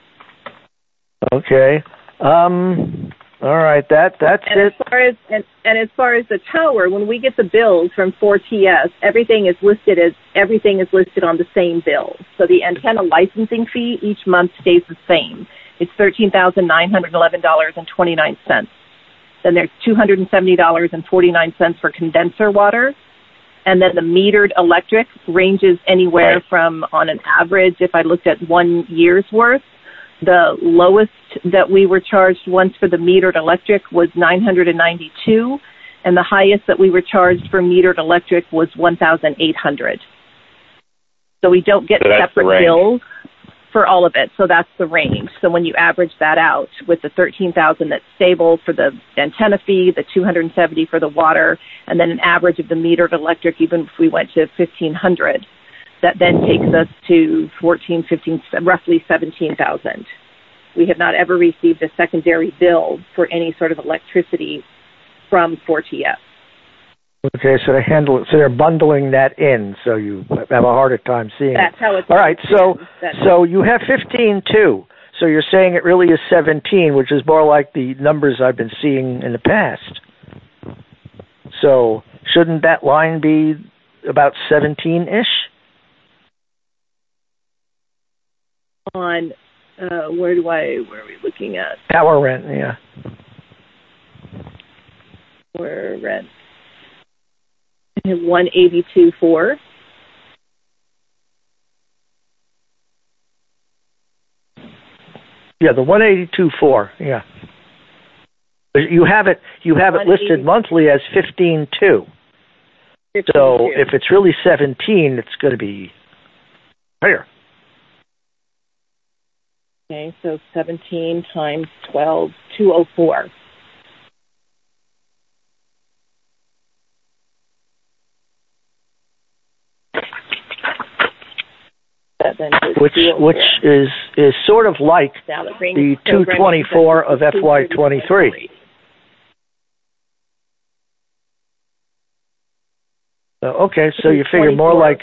Okay. All right, that's it. As far as the tower, when we get the bills from 4TS, everything is listed on the same bill. So the antenna licensing fee each month stays the same. It's $13,911.29. Then there's $270.49 for condenser water. And then the metered electric ranges anywhere from, on an average, if I looked at 1 year's worth, the lowest that we were charged once for the metered electric was $992, and the highest that we were charged for metered electric was $1,800. So we don't get separate bills for all of it. So that's the range. So when you average that out with the $13,000 that's stable for the antenna fee, the $270 for the water, and then an average of the metered electric, even if we went to $1,500, that then takes us to roughly $17,000. We have not ever received a secondary bill for any sort of electricity from 4TS. Okay, so they handle it. So they're bundling that in, so you have a harder time seeing That's it. how it's. All right, so you have 15 too. So you're saying it really is 17, which is more like the numbers I've been seeing in the past. So shouldn't that line be about 17-ish? On where are we looking at? Tower rent, yeah. Where rent? 182.4. Yeah, the 182.4. Yeah. You have it listed monthly as 15.2. So if it's really 17, it's going to be higher. Okay, so 17 times 12, 204. Which is sort of like the 224 of FY23. Okay, so you figure more like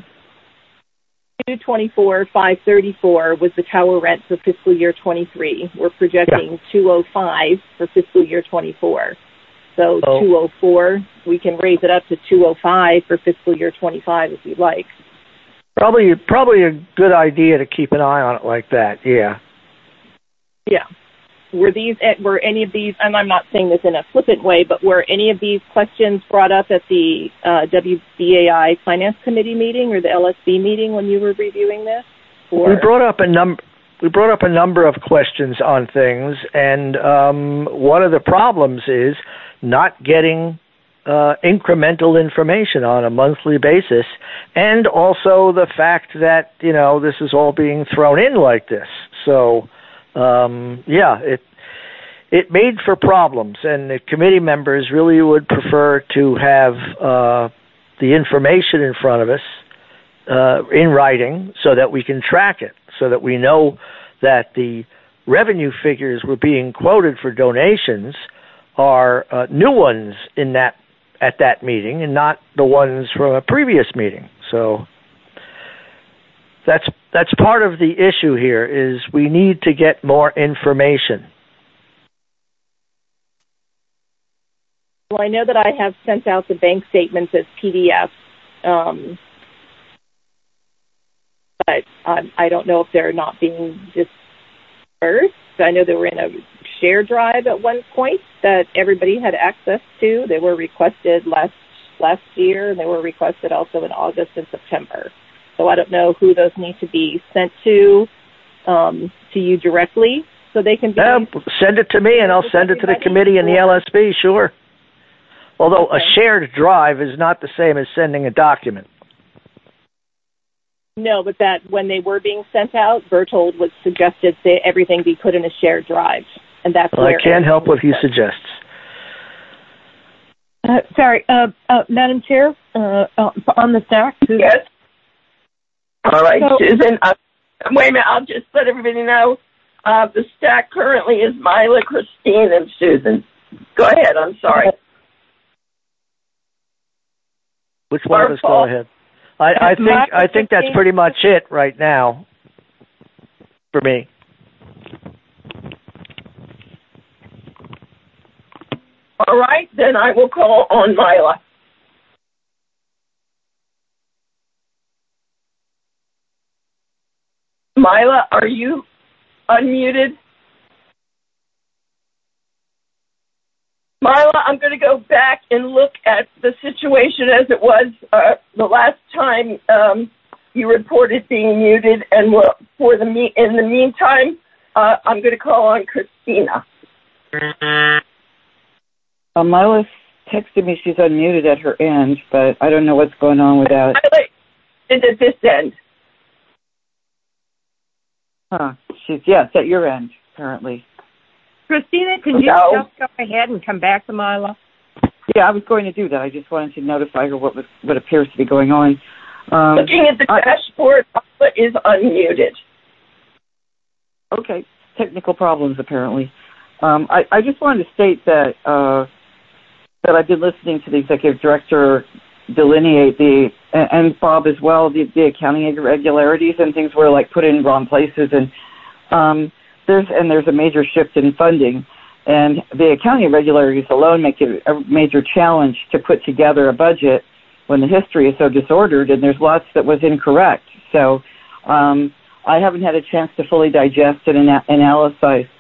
224,534 was the tower rent for fiscal year 23. We're projecting 205 for fiscal year 24. So 204, we can raise it up to 205 for fiscal year 25 if you'd like. Probably a good idea to keep an eye on it like that. Yeah. Yeah. Were any of these, and I'm not saying this in a flippant way, but were any of these questions brought up at the WBAI Finance Committee meeting or the LSB meeting when you were reviewing this? Or? We brought up a number of questions on things, and one of the problems is not getting incremental information on a monthly basis, and also the fact that this is all being thrown in like this. So it made for problems, and the committee members really would prefer to have the information in front of us in writing so that we can track it, so that we know that the revenue figures were being quoted for donations are new ones at that meeting and not the ones from a previous meeting. So that's part of the issue here is we need to get more information. Well, I know that I have sent out the bank statements as PDFs, but I don't know if they're not being dispersed. I know they were in a share drive at one point that everybody had access to. They were requested last year, and they were requested also in August and September. So I don't know who those need to be sent to you directly, so they can be... send it to me, and I'll send it to the committee and the LSB, sure. Although a shared drive is not the same as sending a document. No, but that when they were being sent out, Berthold was suggested that everything be put in a shared drive, and that's where... I can't help what he suggests. Sorry, Madam Chair, on the stack. Susan? Yes. All right, Susan. Wait a minute. I'll just let everybody know. The stack currently is Mila, Christine, and Susan. Go ahead. I'm sorry. Which one of us go ahead? I think that's pretty much it right now for me. All right, then I will call on Mila. Mila, are you unmuted? Mila, I'm going to go back and look at the situation as it was the last time you reported being muted, and in the meantime, I'm going to call on Christina. Mila's texted me she's unmuted at her end, but I don't know what's going on with that. Is it this end? Huh. It's at your end, apparently. Christina, can you just go ahead and come back to Mila? Yeah, I was going to do that. I just wanted to notify her what appears to be going on. Looking at the dashboard, Mila is unmuted. Okay. Technical problems, apparently. I just wanted to state that I've been listening to the executive director delineate and Bob as well, the accounting irregularities and things were like put in wrong places, and there's a major shift in funding, and the accounting irregularities alone make it a major challenge to put together a budget when the history is so disordered and there's lots that was incorrect. So I haven't had a chance to fully digest and analyze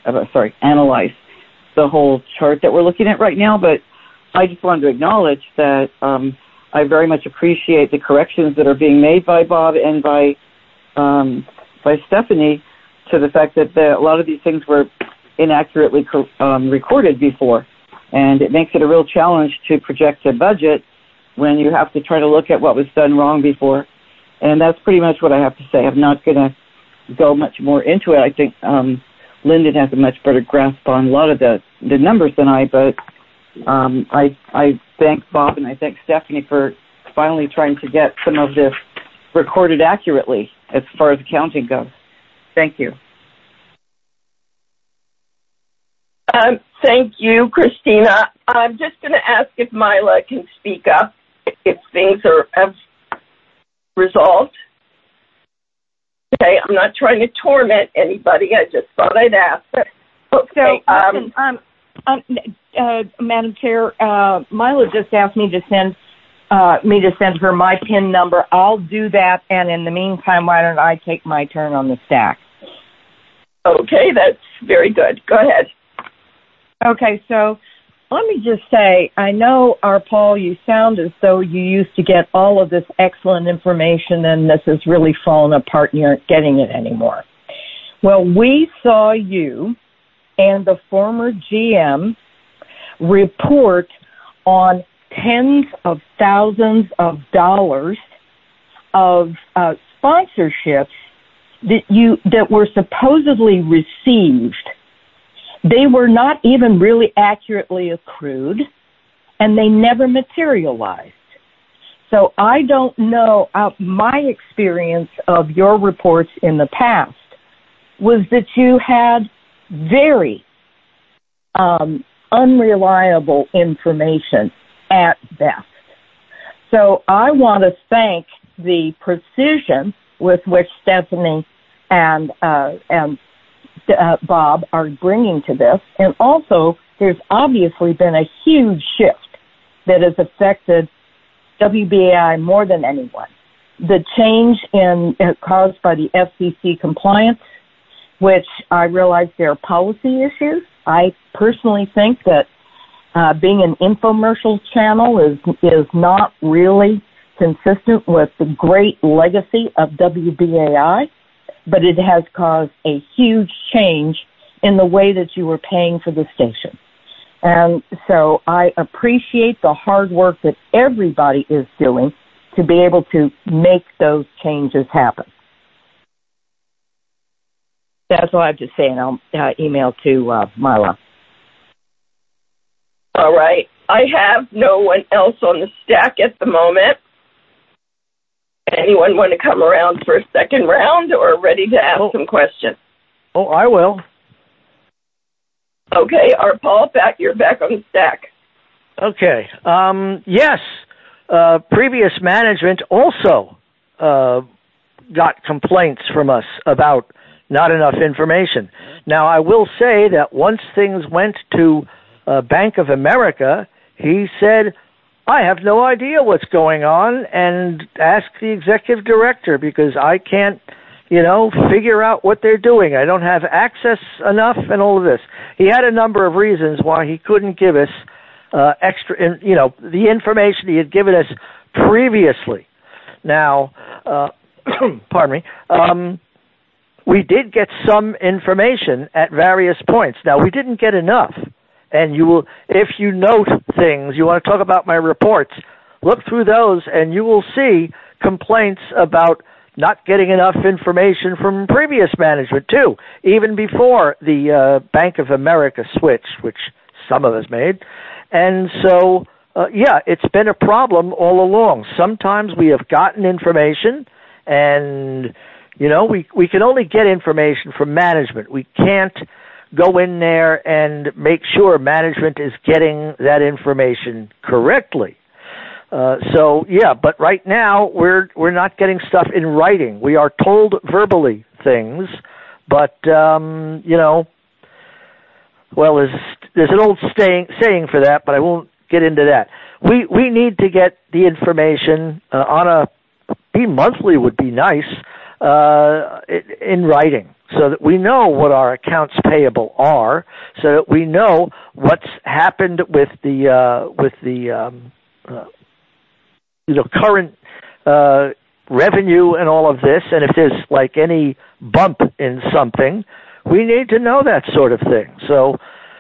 the whole chart that we're looking at right now, but I just wanted to acknowledge that I very much appreciate the corrections that are being made by Bob and by Stephanie to the fact that a lot of these things were inaccurately recorded before, and it makes it a real challenge to project a budget when you have to try to look at what was done wrong before. And that's pretty much what I have to say. I'm not going to go much more into it. I think Lyndon has a much better grasp on a lot of the numbers than I, but I thank Bob and I thank Stephanie for finally trying to get some of this recorded accurately as far as accounting goes. Thank you. Thank you, Christina. I'm just going to ask if Mila can speak up if things have resolved. Okay, I'm not trying to torment anybody. I just thought I'd ask. Okay. Madam Chair, Mila just asked me to send her my PIN number. I'll do that, and in the meantime, why don't I take my turn on the stack? Okay, that's very good. Go ahead. Okay, so let me just say, I know, Paul, you sound as though you used to get all of this excellent information, and this has really fallen apart and you aren't getting it anymore. Well, we saw you and the former GM report on tens of thousands of dollars of sponsorships that were supposedly received. They were not even really accurately accrued, and they never materialized. So I don't know, my experience of your reports in the past was that you had very unreliable information at best. So I want to thank the precision with which Stephanie and Bob are bringing to this. And also, there's obviously been a huge shift that has affected WBAI more than anyone. The change caused by the FCC compliance, which I realize there are policy issues. I personally think that being an infomercial channel is not really consistent with the great legacy of WBAI, but it has caused a huge change in the way that you were paying for the station. And so I appreciate the hard work that everybody is doing to be able to make those changes happen. That's all I have to say, and I'll email to Marla. All right. I have no one else on the stack at the moment. Anyone want to come around for a second round or ready to ask some questions? Oh, I will. Okay, Paul, you're back on the stack. Okay. Yes, previous management also got complaints from us about not enough information. Now, I will say that once things went to Bank of America, he said, I have no idea what's going on, and ask the executive director because I can't, figure out what they're doing. I don't have access enough and all of this. He had a number of reasons why he couldn't give us the information he had given us previously. Now, pardon me, we did get some information at various points. Now, we didn't get enough. And if you note things, you want to talk about my reports, look through those and you will see complaints about not getting enough information from previous management too, even before the Bank of America switch, which some of us made. And so, it's been a problem all along. Sometimes we have gotten information and, we can only get information from management. We can't go in there and make sure management is getting that information correctly. But right now we're not getting stuff in writing. We are told verbally things, but there's an old saying for that, but I won't get into that. We need to get the information monthly would be nice in writing, so that we know what our accounts payable are, so that we know what's happened with the current revenue and all of this, and if there's like any bump in something, we need to know that sort of thing. So,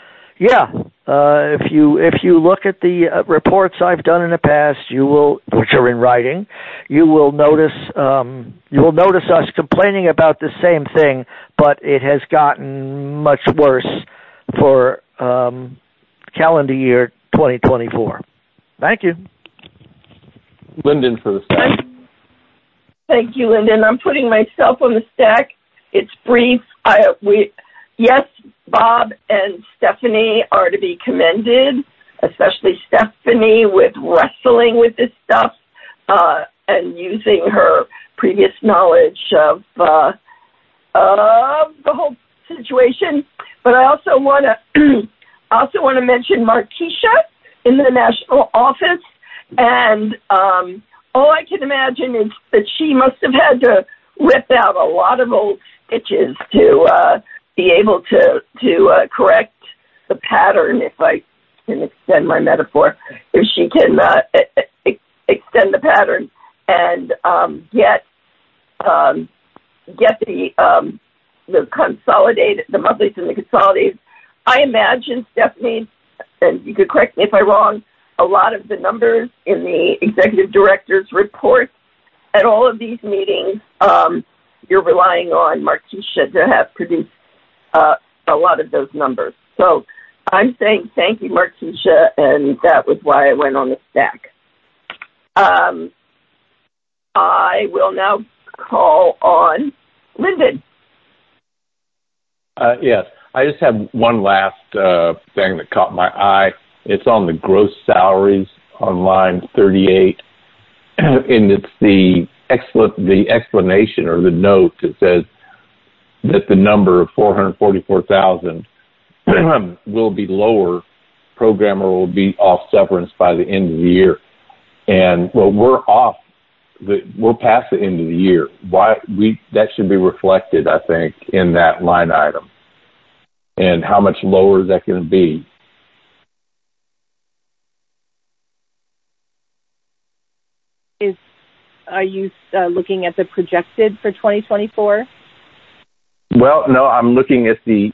if you look at the reports I've done in the past, which are in writing, you will notice us complaining about the same thing, but it has gotten much worse for calendar year 2024. Thank you. Lyndon for the stack. Thank you, Lyndon. I'm putting myself on the stack. It's brief. Yes, Bob and Stephanie are to be commended, especially Stephanie with wrestling with this stuff and using her previous knowledge of the whole situation. But I also want to mention Markeisha in the national office, and all I can imagine is that she must have had to rip out a lot of old stitches to be able to correct the pattern, if I can extend my metaphor, if she can extend the pattern and get the consolidated, the monthlies and the consolidated. I imagine, Stephanie, and you could correct me if I'm wrong, a lot of the numbers in the executive director's reports at all of these meetings, you're relying on Markeisha to have produced a lot of those numbers. So I'm saying thank you, Markeisha, and that was why I went on the stack. I will now call on Lyndon. Yes. I just have one last thing that caught my eye. It's on the gross salaries on line 38, and it's the explanation or the note that says that the number of 444,000 will be lower. Programmer will be off severance by the end of the year, and we're past the end of the year. That should be reflected, I think, in that line item. And how much lower is that going to be? Are you looking at the projected for 2024? Well, no, I'm looking at the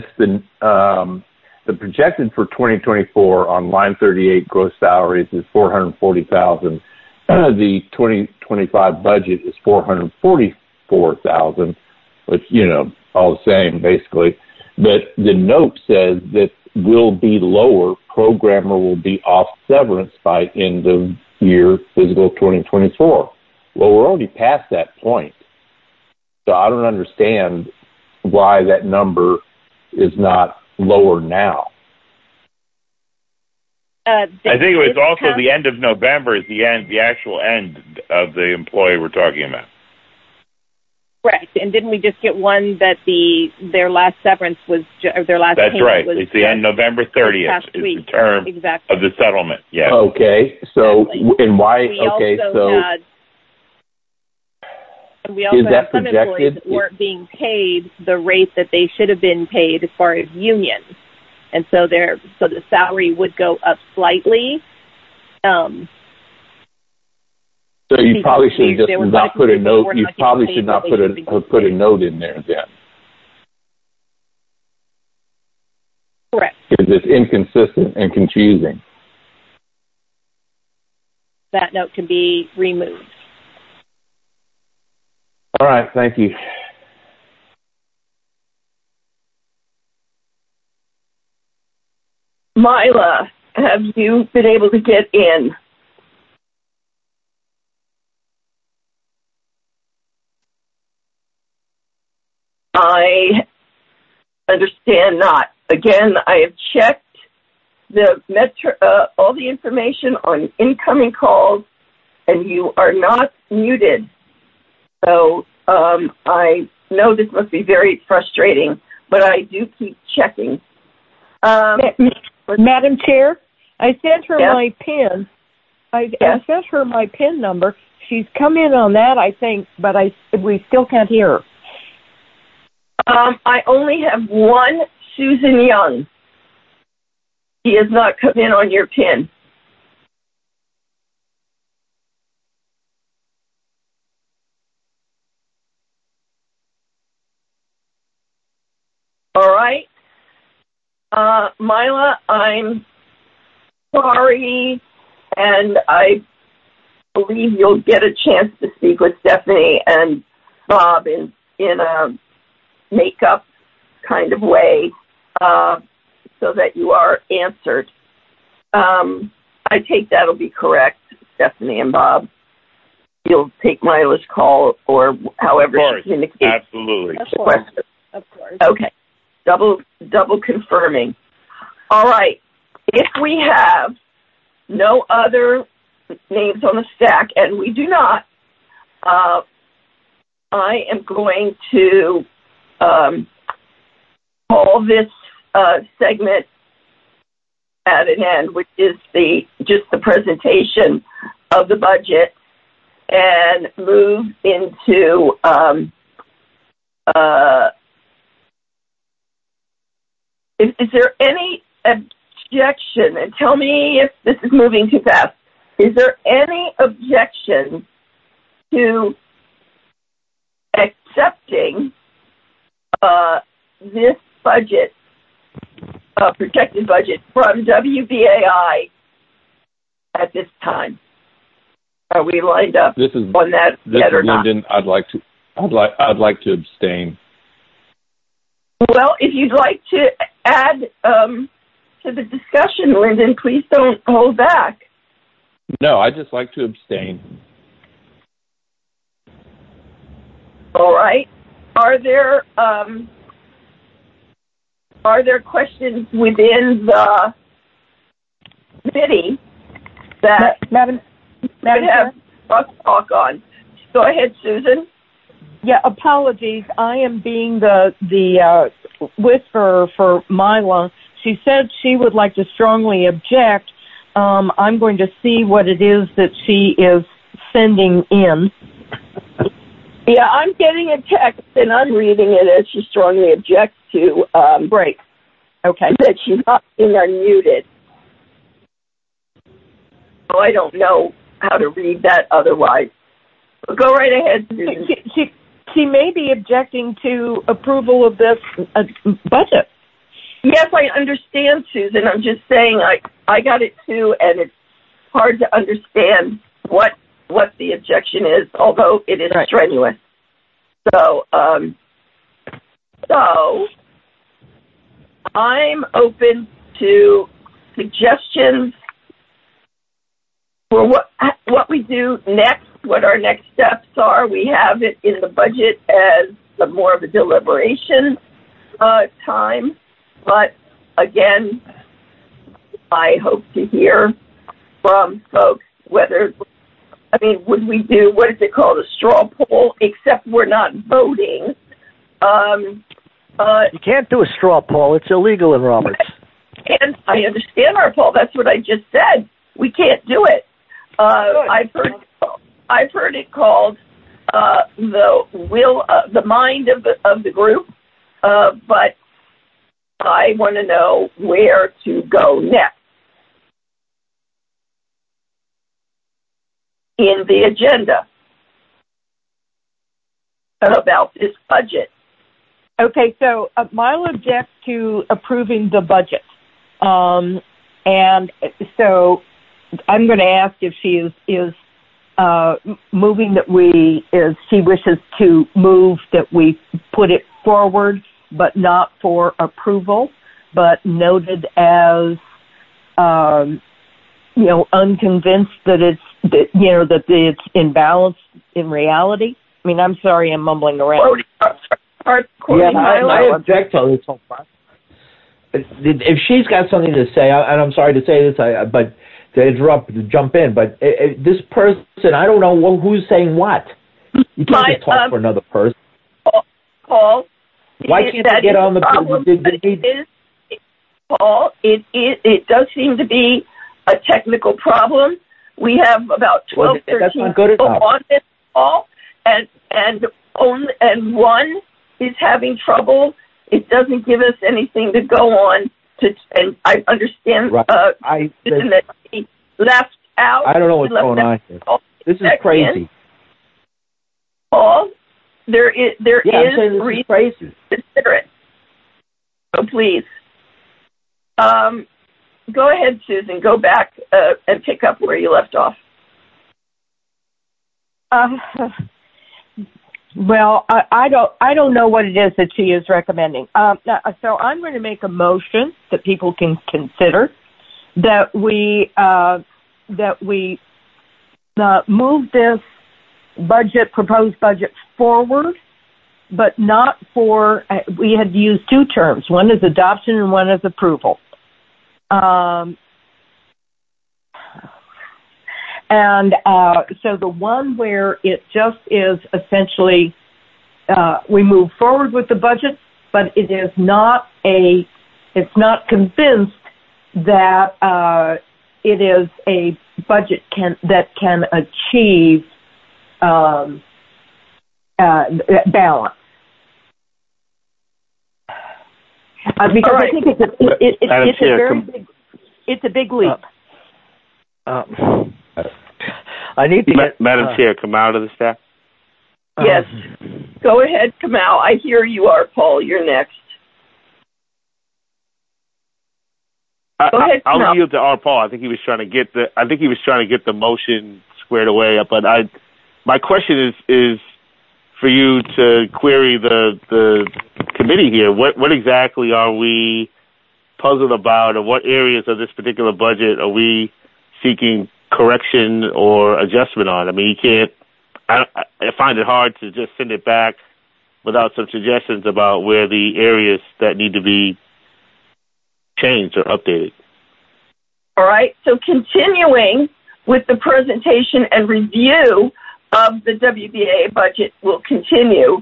projected for 2024 on line 38 gross salaries is 440,000. The 2025 budget is 444,000, which, all the same, basically. But the note says that will be lower. Programmer will be off severance by end of year fiscal 2024. Well, we're already past that point. So I don't understand why that number is not lower now. I think it was also the end of November is the actual end of the employee we're talking about. Correct. And didn't we just get one that their last severance was, or their last That's payment right. was It's the end November 30th is the term exactly. of the settlement. Yes. Okay. So, exactly. And why? We also had some employees that weren't being paid the rate that they should have been paid as far as unions. And so the salary would go up slightly. So you probably should just not put a note. You probably should not put a note in there then. Correct. Because it's inconsistent and confusing. That note can be removed. All right. Thank you. Mila, have you been able to get in? I understand not. Again, I have checked all the information on incoming calls, and you are not muted. So I know this must be very frustrating, but I do keep checking. Madam Chair, I sent her yes? my PIN. I yes? sent her my PIN number. She's come in on that, I think, but we still can't hear her. I only have one Susan Young. She has not come in on your PIN. All right. Mila, I'm sorry, and I believe you'll get a chance to speak with Stephanie and Bob in a make-up kind of way so that you are answered. I take that'll be correct, Stephanie and Bob. You'll take Mila's call or however she communicates. Absolutely. Of course. Okay. Double confirming. All right. If we have no other names on the stack, and we do not, I am going to call this segment at an end, which is just the presentation of the budget, and move into is there any objection, and tell me if this is moving too fast, is there any objection to accepting this budget, projected budget from WBAI at this time? Are we lined up on that yet or not? Lyndon, I'd like to abstain. Well, if you'd like to add to the discussion, Lyndon, please don't hold back. No, I'd just like to abstain. All right. Are there are there questions within the committee that Madam have talk on? Go ahead, Susan. Yeah, apologies. I am being the whisperer for Mila. She said she would like to strongly object. I'm going to see what it is that she is sending in. Yeah, I'm getting a text and I'm reading it as she strongly objects to Great. Okay. that she's not being unmuted. So I don't know how to read that otherwise. But go right ahead, Susan. She may be objecting to approval of this budget. Yes, I understand, Susan. I'm just saying I got it too, and it's hard to understand what the objection is, although it is strenuous. So I'm open to suggestions for what we do next, what our next steps are. We have it in the budget as more of a deliberation time, but again, I hope to hear from folks would we do, what is it called, a straw poll, except we're not voting. You can't do a straw poll. It's illegal in Roberts. And I understand our poll. That's what I just said. We can't do it. I've heard it called the mind of the group, but I want to know where to go next in the agenda about this budget. Okay, so Mila objects to approving the budget. And so I'm going to ask if she is moving she wishes to move that we put it forward, but not for approval, but noted as, unconvinced that it's in balance in reality. I mean, I'm sorry, I'm mumbling around. I object to this whole process. If she's got something to say, and I'm sorry to say this, but to interrupt, to jump in, but this person, I don't know who's saying what. You can't just talk for another person. Paul, why can't they get on the problem? Paul, it does seem to be a technical problem. We have about 12, 13 people on this call, and one is having trouble. It doesn't give us anything to go on to, and I understand that he left out. I don't know what's going on here. This is crazy. Paul, there is reason crazy. to consider it. So please, go ahead, Susan. Go back and pick up where you left off. Well, I don't know what it is that she is recommending. So I'm going to make a motion that people can consider that we move this proposed budget forward, but not for. We had to use two terms. One is adoption and one is approval. So the one where it just is essentially we move forward with the budget, but it's not convinced that it is a budget that can achieve balance. Because I think it's a big leap. I need to get... Madam Chair, Kamal to the staff. Yes. Go ahead, Kamal. I hear you are, Paul. You're next. Go ahead, Kamal. I'll yield to our Paul. I think he was trying to get the motion squared away. But my question is for you to query the committee here. What exactly are we puzzled about, or what areas of this particular budget are we seeking correction or adjustment on? I mean, you can't. I find it hard to just send it back without some suggestions about where the areas that need to be changed or updated. All right. So continuing with the presentation and review of the WBA budget will continue,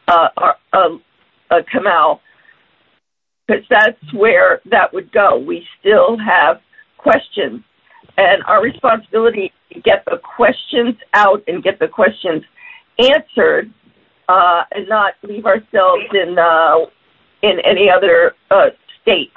Kamal, because that's where that would go. We still have questions, and our responsibility is to get the questions out and get the questions answered, and not leave ourselves in any other state.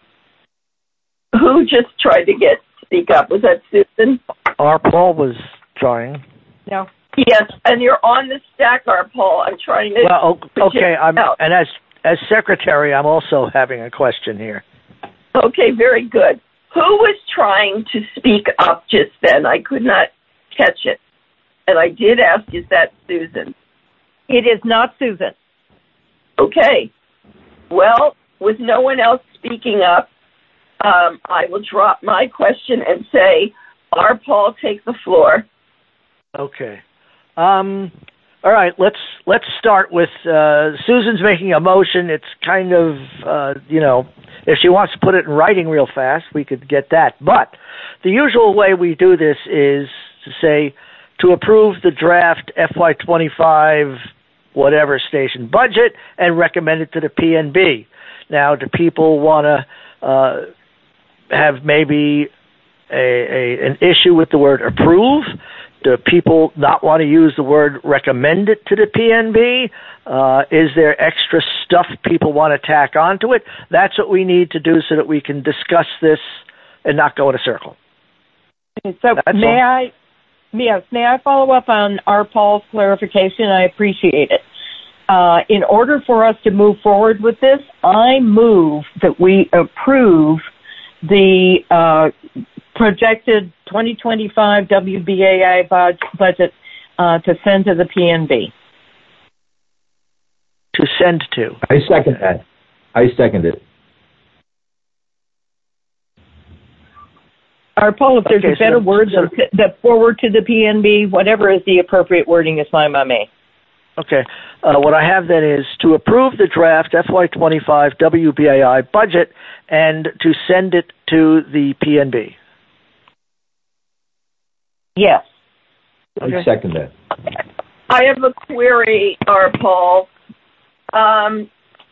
Who just tried to speak up? Was that Susan? Our Paul was trying. No. Yes, and you're on the stack, our Paul. I'm trying to. Well, okay. And as secretary, I'm also having a question here. Okay, very good. Who was trying to speak up just then? I could not catch it, and I did ask, is that Susan? It is not Susan. Okay. Well, with no one else speaking up, I will drop my question and say, our Paul, take the floor. Okay. All right. Let's start with Susan's making a motion. It's kind of if she wants to put it in writing real fast, we could get that. But the usual way we do this is to say to approve the draft FY25 whatever station budget and recommend it to the PNB. Now, do people want to have maybe an issue with the word approve? Do people not want to use the word recommend it to the PNB? Is there extra stuff people want to tack onto it? That's what we need to do so that we can discuss this and not go in a circle. So may I follow up on our Paul's clarification? I appreciate it. In order for us to move forward with this, I move that we approve the projected 2025 WBAI budget to send to the PNB. To send to. I second that. I second it. Or Paul, if there's a better word than forward to the PNB, whatever is the appropriate wording is fine by me. Okay. What I have then is to approve the draft FY25 WBAI budget and to send it to the PNB. Yes. I second that. I have a query, Paul. And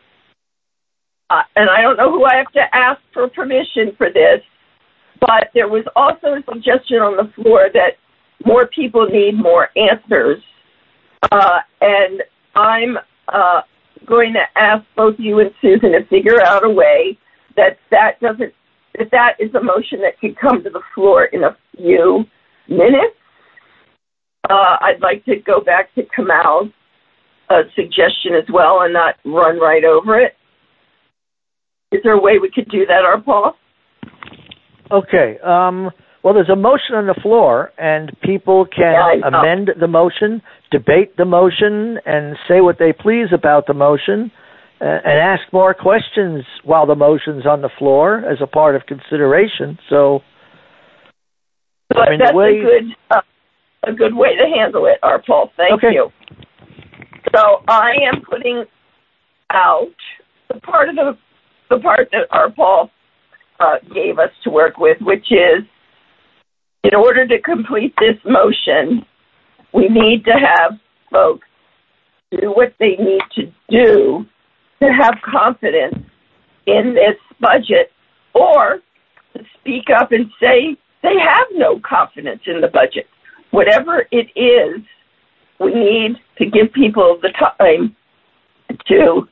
I don't know who I have to ask for permission for this, but there was also a suggestion on the floor that more people need more answers. And I'm going to ask both you and Susan to figure out a way that is a motion that could come to the floor in a few minutes. I'd like to go back to Kamal's suggestion as well and not run right over it. Is there a way we could do that, Paul? Okay. Well, there's a motion on the floor, and people can amend the motion, debate the motion, and say what they please about the motion, and ask more questions while the motion's on the floor as a part of consideration. So, but that's a good way to handle it, Paul. Thank you. So I am putting out the part that Paul gave us to work with, which is, in order to complete this motion, we need to have folks do what they need to do to have confidence in this budget, or to speak up and say they have no confidence in the budget. Whatever it is, we need to give people the time to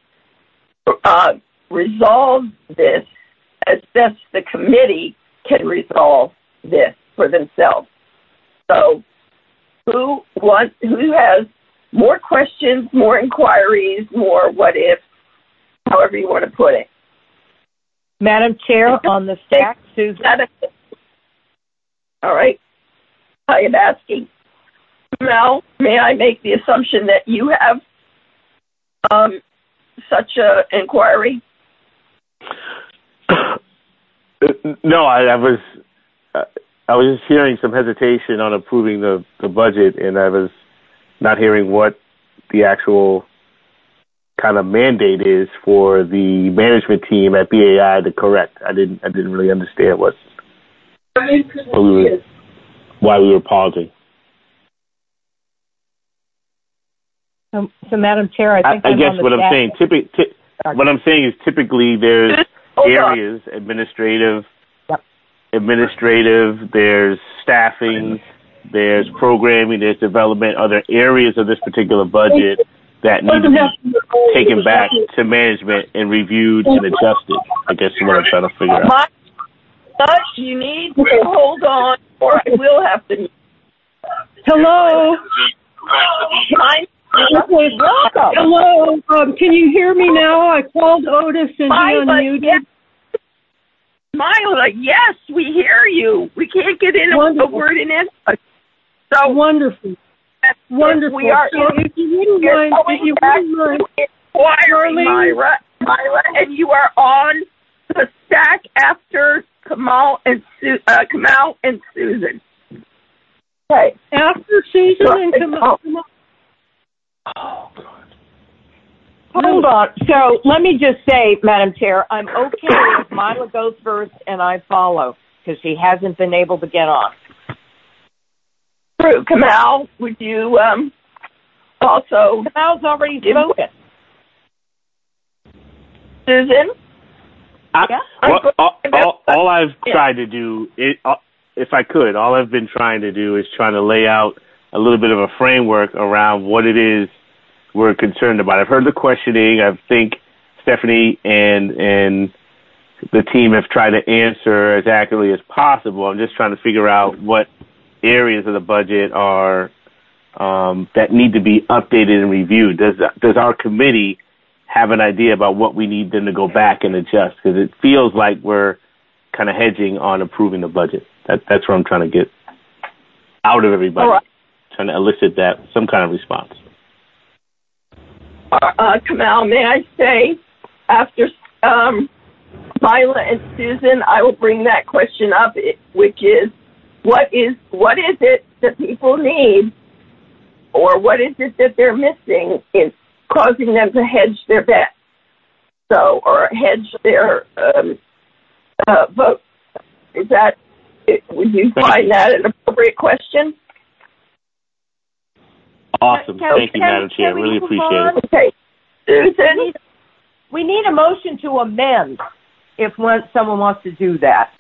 resolve this as best the committee can resolve this for themselves. So who has more questions, more inquiries, more what ifs, however you want to put it? Madam Chair, on the stack, Susan. All right. I am asking, Mel, may I make the assumption that you have such an inquiry? No, I was just hearing some hesitation on approving the budget, and I was not hearing what the actual kind of mandate is for the management team at BAI to correct. I didn't really understand why we were pausing. So Madam Chair, I think I guess what I'm saying. What I'm saying is typically there's areas, administrative, there's staffing, there's programming, there's development, other areas of this particular budget that need to be taken back to management and reviewed and adjusted. I guess is what I'm trying to figure out. You need to hold on, or I will have to. Hello. Hello. Can you hear me now? I called Otis and he unmuted. Yes. Myla, yes, we hear you. We can't get in a word in it. So wonderful. Wonderful. We are. So if you wouldn't mind, Myra, and you are on the stack after Kamal and Susan. Okay. After Susan and Kamal. Oh, God. Hold on. So let me just say, Madam Chair, I'm okay if Myla goes first and I follow because she hasn't been able to get on. True. Kamal, would you also... Kamal's already spoken. Susan? All I've tried to do, if I could, all I've been trying to do is trying to lay out a little bit of a framework around what it is we're concerned about. I've heard the questioning. I think Stephanie and the team have tried to answer as accurately as possible. I'm just trying to figure out what areas of the budget are that need to be updated and reviewed. Does our committee have an idea about what we need them to go back and adjust? Because it feels like we're kind of hedging on approving the budget. That's what I'm trying to get out of everybody. All right. Trying to elicit some kind of response. Kamal, may I say, after Myla and Susan, I will bring that question up, which is, what is it that people need, or what is it that they're missing in causing them to hedge their bet, or hedge their vote? Would you find that an appropriate question? Awesome. Thank you, Madam Chair. Really appreciate it. Okay. Susan? We need a motion to amend if someone wants to do that.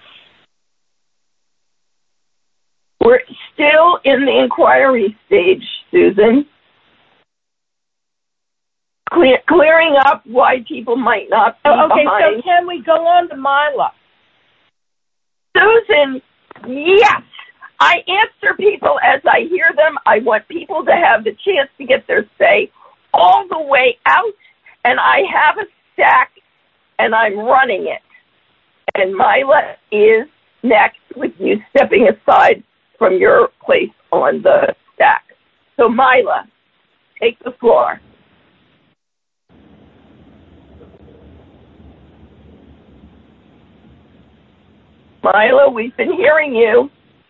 We're still in the inquiry stage, Susan. Clearing up why people might not be behind. So can we go on to Myla? Susan, yes. I answer people as I hear them. I want people to have the chance to get their say all the way out, and I have a stack, and I'm running it. And Myla is next with you stepping aside from your place on the stack. So Myla, take the floor. Myla, we've been hearing you.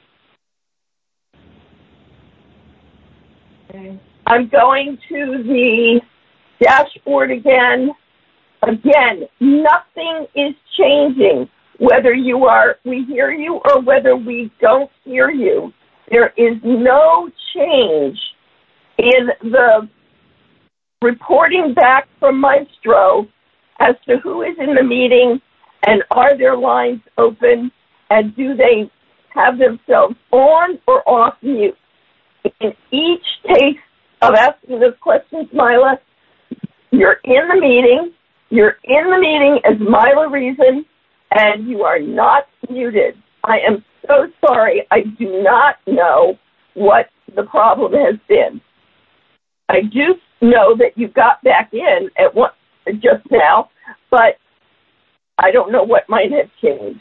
I'm going to the dashboard again. Again, nothing is changing. Whether we hear you or whether we don't hear you, there is no change in the reporting back from Maestro as to who is in the meeting and are their lines open and do they have themselves on or off mute. In each case of asking those questions, Myla, you're in the meeting. You're in the meeting as Myla Reason, and you are not muted. I am so sorry. I do not know what the problem has been. I do know that you got back in just now, but I don't know what might have changed.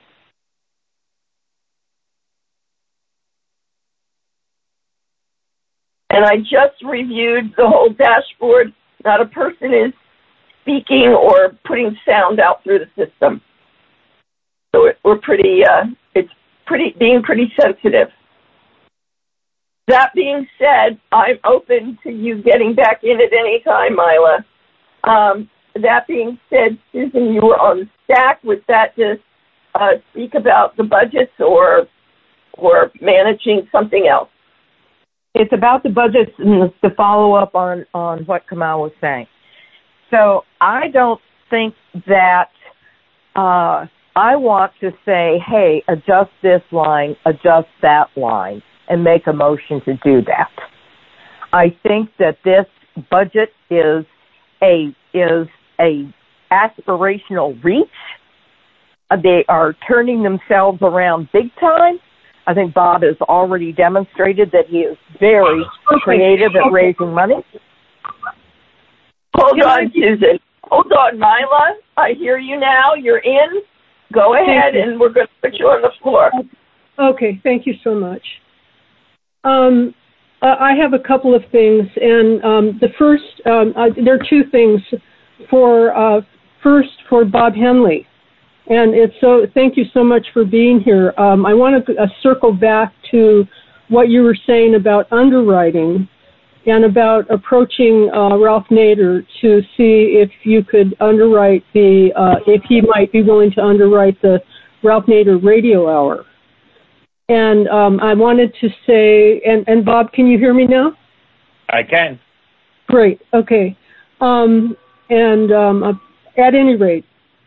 And I just reviewed the whole dashboard. Not a person is speaking or putting sound out through the system. So it's being pretty sensitive. That being said, I'm open to you getting back in at any time, Myla. That being said, Susan, you were on the stack. Was that to speak about the budgets or managing something else? It's about the budgets and the follow-up on what Kamal was saying. So I don't think that I want to say, hey, adjust this line, adjust that line, and make a motion to do that. I think that this budget is a aspirational reach. They are turning themselves around big time. I think Bob has already demonstrated that he is very creative at raising money. Hold on, Susan. Hold on, Mila. I hear you now. You're in. Go ahead, and we're going to put you on the floor. Okay, thank you so much. I have a couple of things, and the first, there are two things. First, for Bob Henley, and thank you so much for being here. I want to circle back to what you were saying about underwriting and about approaching Ralph Nader to see if you could underwrite if he might be willing to underwrite the Ralph Nader Radio Hour. And I wanted to say, and Bob, can you hear me now? I can. Great. Okay. At any rate,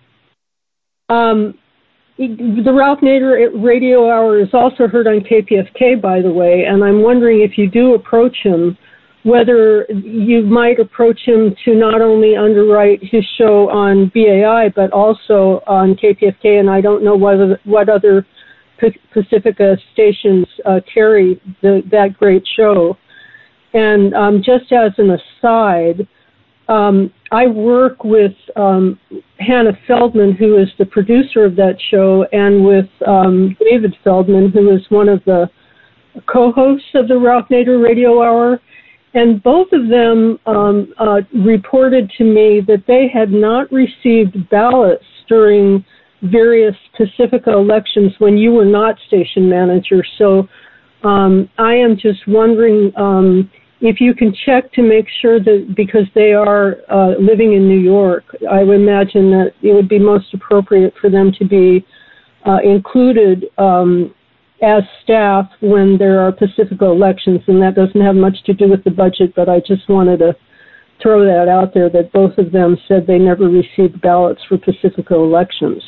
the Ralph Nader Radio Hour is also heard on KPFK, by the way, and I'm wondering if you do approach him, whether you might approach him to not only underwrite his show on BAI, but also on KPFK, and I don't know what other Pacifica stations carry that great show. And just as an aside, I work with Hannah Feldman, who is the producer of that show, and with David Feldman, who is one of the co-hosts of the Ralph Nader Radio Hour. And both of them reported to me that they had not received ballots during various Pacifica elections when you were not station manager. So I am just wondering if you can check to make sure that, because they are living in New York, I would imagine that it would be most appropriate for them to be included as staff when there are Pacifica elections, and that doesn't have much to do with the budget, but I just wanted to throw that out there, that both of them said they never received ballots for Pacifica elections.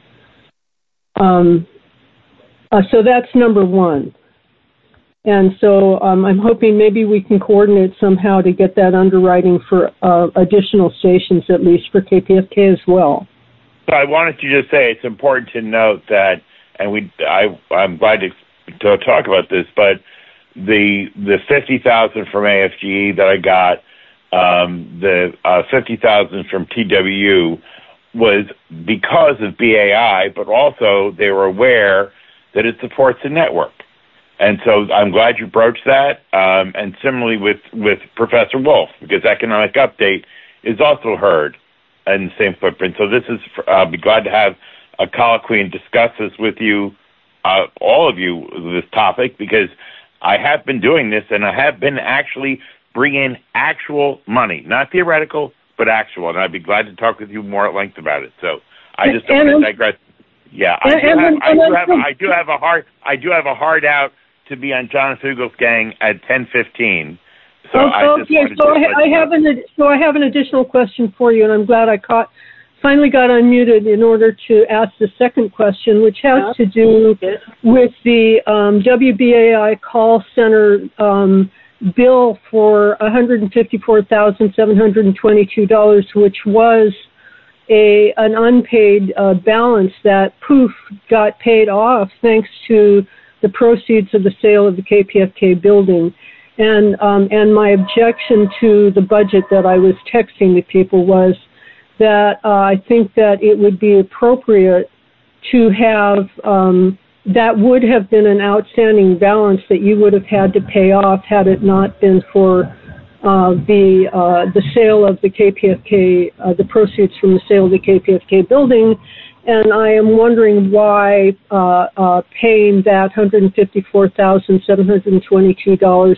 So that's number one. And so I'm hoping maybe we can coordinate somehow to get that underwriting for additional stations, at least for KPFK as well. So I wanted to just say it's important to note that, and I'm glad to talk about this, but the $50,000 from AFGE that I got, the $50,000 from TWU was because of BAI, but also they were aware that it supports the network. And so I'm glad you broached that. And similarly with Professor Wolf, because Economic Update is also heard in the same footprint. So this is, I'll be glad to have a colloquy and discuss this with you, all of you, this topic, because I have been doing this and I have been actually bringing actual money, not theoretical, but actual. And I'd be glad to talk with you more at length about it. So I just don't want to digress. Yeah, I do have a hard out to be on John Fugel's gang at 10:15. So I have an additional question for you, and I'm glad I finally got unmuted in order to ask the second question, which has to do with the WBAI call center bill for $154,722, which was an unpaid balance that got paid off thanks to the proceeds of the sale of the KPFK building. And my objection to the budget that I was texting to people was that I think that it would be appropriate to have that would have been an outstanding balance that you would have had to pay off had it not been for the sale of the KPFK, the proceeds from the sale of the KPFK building. And I am wondering why paying that $154,722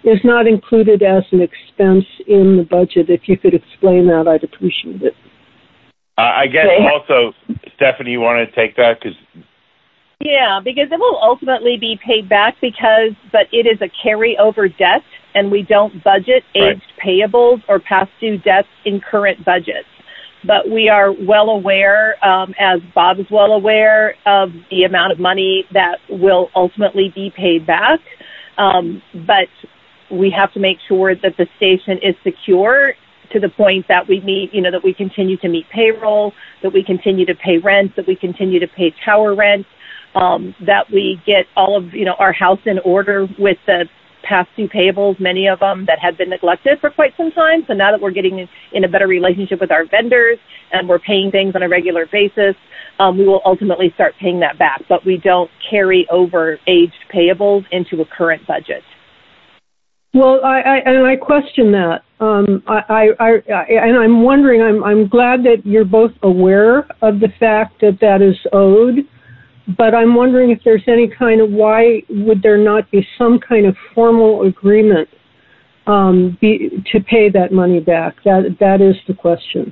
is not included as an expense in the budget. If you could explain that, I'd appreciate it. I guess also, Stephanie, you want to take that? Yeah, because it will ultimately be paid back but it is a carryover debt, and we don't budget aged payables or past due debts in current budgets. But we are well aware, as Bob is well aware, of the amount of money that will ultimately be paid back. But we have to make sure that the station is secure to the point that we meet, that we continue to meet payroll, that we continue to pay rent, that we continue to pay tower rent, that we get all of, our house in order with the past due payables, many of them that had been neglected for quite some time. So now that we're getting in a better relationship with our vendors and we're paying things on a regular basis, we will ultimately start paying that back. But we don't carry over aged payables into a current budget. Well, I question that. And I'm wondering, I'm glad that you're both aware of the fact that is owed, but I'm wondering if there's any kind of, why would there not be some kind of formal agreement to pay that money back? That is the question.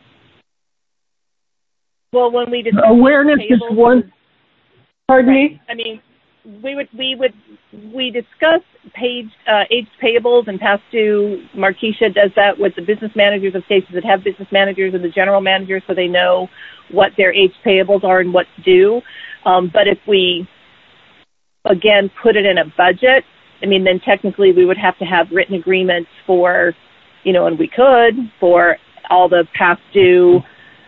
Well, when we discuss awareness is one. Pardon me? I mean, we discuss aged payables and past due. Markeisha does that with the business managers of stations that have business managers and the general managers, so they know what their aged payables are and what's due. But if we, again, put it in a budget, then technically we would have to have written agreements for, and we could, for all the past due,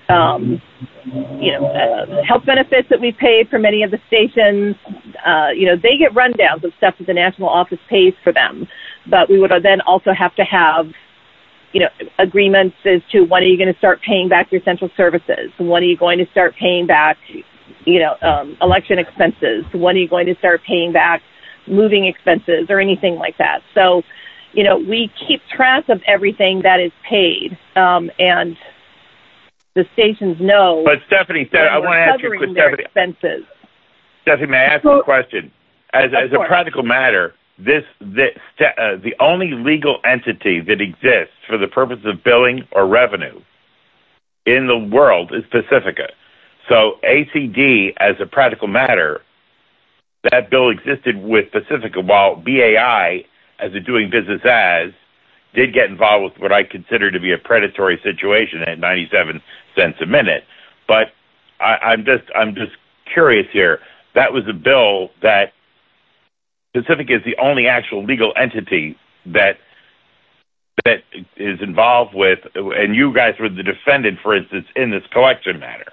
health benefits that we paid for many of the stations. They get rundowns of stuff that the national office pays for them. But we would then also have to have, agreements as to when are you going to start paying back your central services? When are you going to start paying back, election expenses? When are you going to start paying back moving expenses or anything like that? So, we keep track of everything that is paid, and the stations know. But Stephanie, I want to ask you a question. Expenses. Stephanie, may I ask you a question? As a practical matter, the only legal entity that exists for the purpose of billing or revenue in the world is Pacifica. So ACD, as a practical matter, that bill existed with Pacifica, while BAI, as a doing business as, did get involved with what I consider to be a predatory situation at 97 cents a minute. But I'm just curious here. That was a bill that Pacifica is the only actual legal entity that is involved with, and you guys were the defendant, for instance, in this collection matter.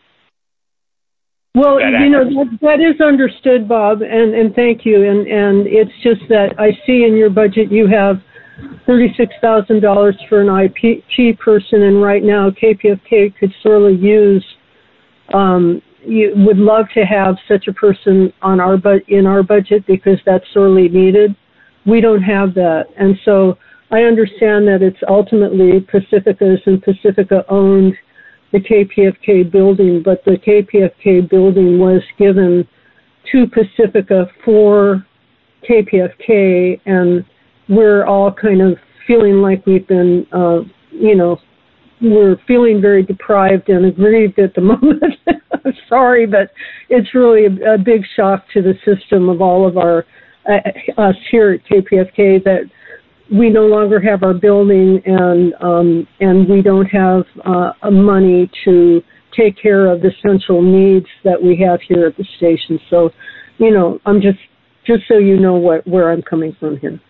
Well, that is understood, Bob, and thank you. And it's just that I see in your budget you have $36,000 for an IT person, and right now KPFK could sorely use. You would love to have such a person on in our budget because that's sorely needed. We don't have that, and so I understand that it's ultimately Pacifica's, and Pacifica owned the KPFK building, but the KPFK building was given to Pacifica for KPFK, and we're all kind of feeling like we've been, we're feeling very deprived and aggrieved at the moment. I'm sorry, but it's really a big shock to the system of all of us here at KPFK that we no longer have our building, and we don't have money to take care of the essential needs that we have here at the station. So, I'm just so you know where I'm coming from here.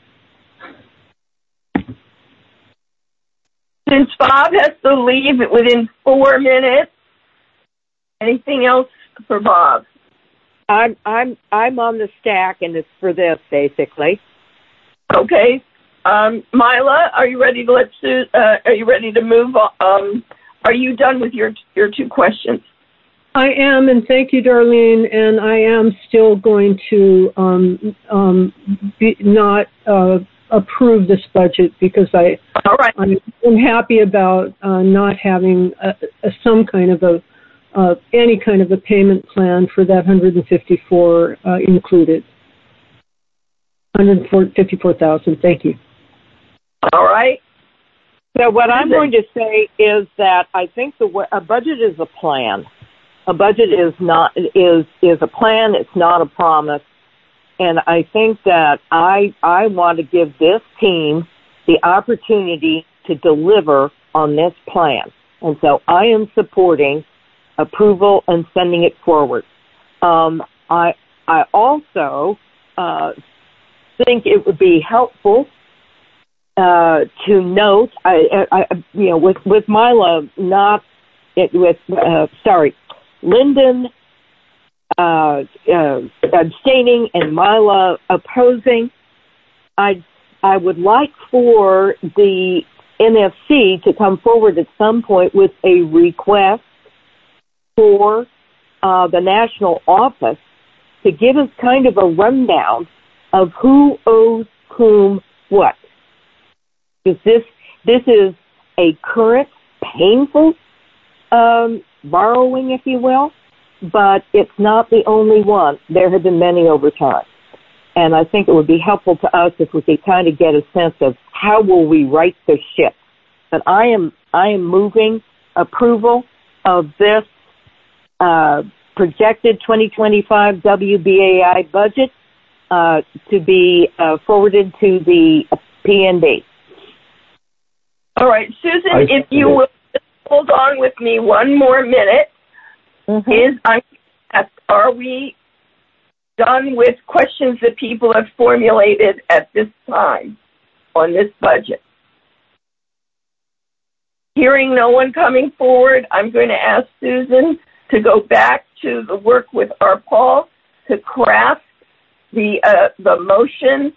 Since Bob has to leave within 4 minutes, anything else for Bob? I'm on the stack, and it's for this basically. Okay. Mila, are you ready to move on? Are you done with your two questions? I am, and thank you, Darlene. And I am still going to not approve this budget because I'm happy about not having some kind of any kind of a payment plan for that 154 included. $154,000. Thank you. All right. So what I'm going to say is that I think a budget is a plan. A budget is a plan. It's not a promise. And I think that I want to give this team the opportunity to deliver on this plan. And so I am supporting approval and sending it forward. I also think it would be helpful to note, with Mila Lyndon abstaining and Mila opposing. I would like for the NFC to come forward at some point with a request for the national office to give us kind of a rundown of who owes whom what. Because this is a current, painful borrowing, if you will, but it's not the only one. There have been many over time. And I think it would be helpful to us if we could kind of get a sense of how will we right the ship. But I am moving approval of this projected 2025 WBAI budget to be forwarded to the PNB. All right, Susan, if you will hold on with me one more minute, are we done with questions that people have formulated at this time on this budget? Hearing no one coming forward, I'm going to ask Susan to go back to the work with our Paul to craft the motion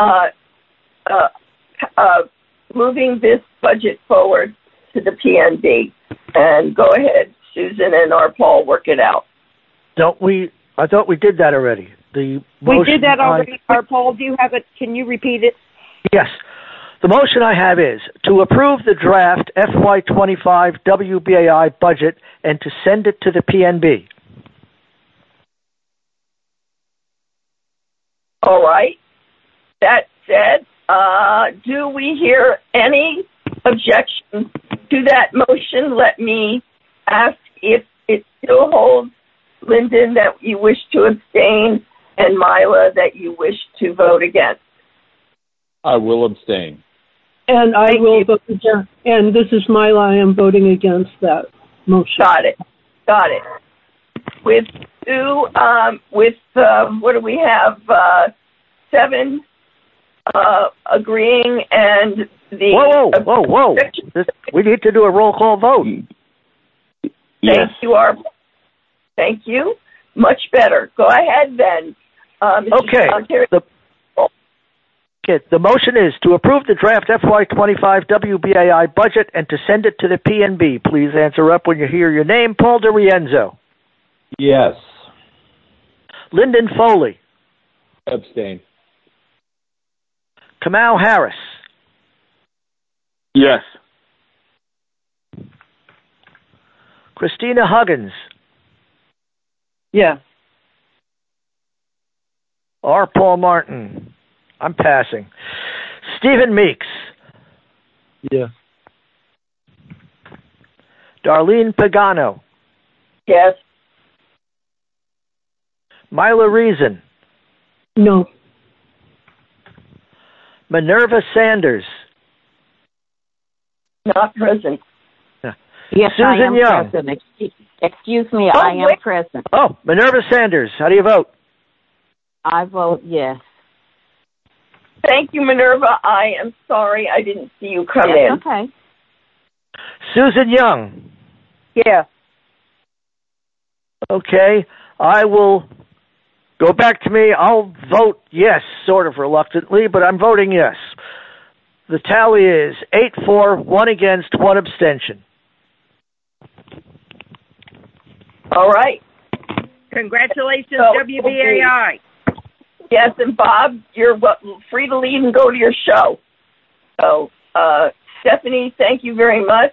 moving this budget forward to the PNB. And go ahead, Susan and our Paul, work it out. I thought we did that already. We did that already. Our Paul, do you have it? Can you repeat it? Yes. The motion I have is to approve the draft FY25 WBAI budget and to send it to the PNB. All right. That said, do we hear any objection to that motion? Let me ask if it still holds, Lyndon, that you wish to abstain, and Mila, that you wish to vote against. I will abstain. And I will vote against. And this is Mila. I am voting against that motion. Got it. With two, what do we have? 7 agreeing, and the... Whoa. We need to do a roll call vote. Yes. Thank you. Much better. Go ahead then. The motion is to approve the draft FY25 WBAI budget and to send it to the PNB. Please answer up when you hear your name. Paul DiRienzo. Yes. Lyndon Foley. Abstain. Kamau Harris. Yes. Christina Huggins. Yes. R. Paul Martin. I'm passing. Stephen Meeks. Yes. Darlene Pagano. Yes. Mila Reason. No. Minerva Sanders. Not present. Yes, Susan I am Young. present. Excuse me, I am present. Oh, Minerva Sanders. How do you vote? I vote yes. Thank you, Minerva. I am sorry I didn't see you come in. Okay. Susan Young. Yeah. Okay. I will go back to me. I'll vote yes, sort of reluctantly, but I'm voting yes. The tally is 8-4, 1 against, 1 abstention. All right. Congratulations, WBAI. Yes, and Bob, you're free to leave and go to your show. So, Stephanie, thank you very much.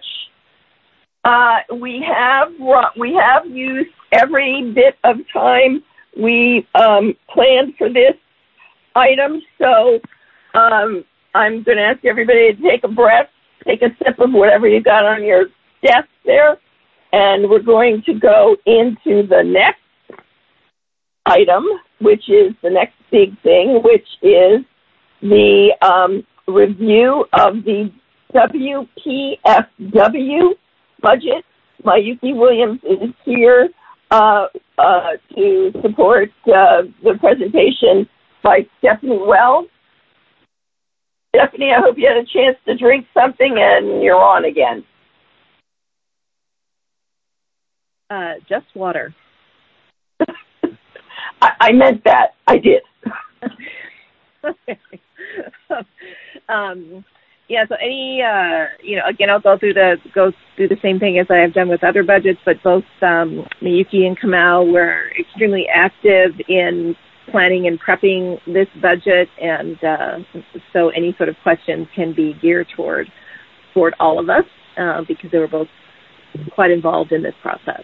We have used every bit of time we planned for this. items. So I'm going to ask everybody to take a breath, take a sip of whatever you got on your desk there, and we're going to go into the next item, which is the next big thing, which is the review of the WPFW budget. Mayuki Williams is here to support the presentation by Stephanie Wells. Stephanie, I hope you had a chance to drink something and you're on again. Just water. I meant that. I did. Okay. So any, again, I'll go through the same thing as I have done with other budgets, but both Miyuki and Kamau were extremely active in planning and prepping this budget, and so any sort of questions can be geared toward all of us because they were both quite involved in this process.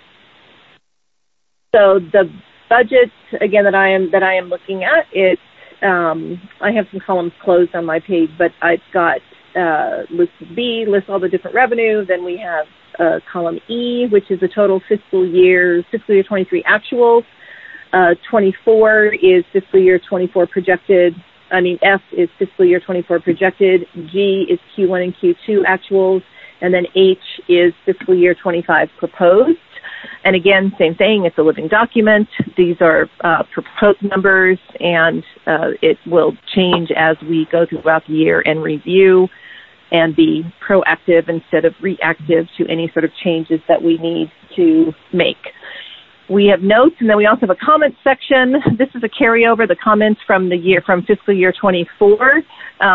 So the budget, again, that I am looking at, I have some columns closed on my page, but I've got list B, lists all the different revenue. Then we have column E, which is the total fiscal year 23 actuals. 24 is fiscal year 24 projected. F is fiscal year 24 projected. G is Q1 and Q2 actuals. And then H is fiscal year 25 proposed. And again, same thing, it's a living document. These are proposed numbers, and it will change as we go throughout the year and review and be proactive instead of reactive to any sort of changes that we need to make. We have notes, and then we also have a comment section. This is a carryover, the comments from fiscal year 24.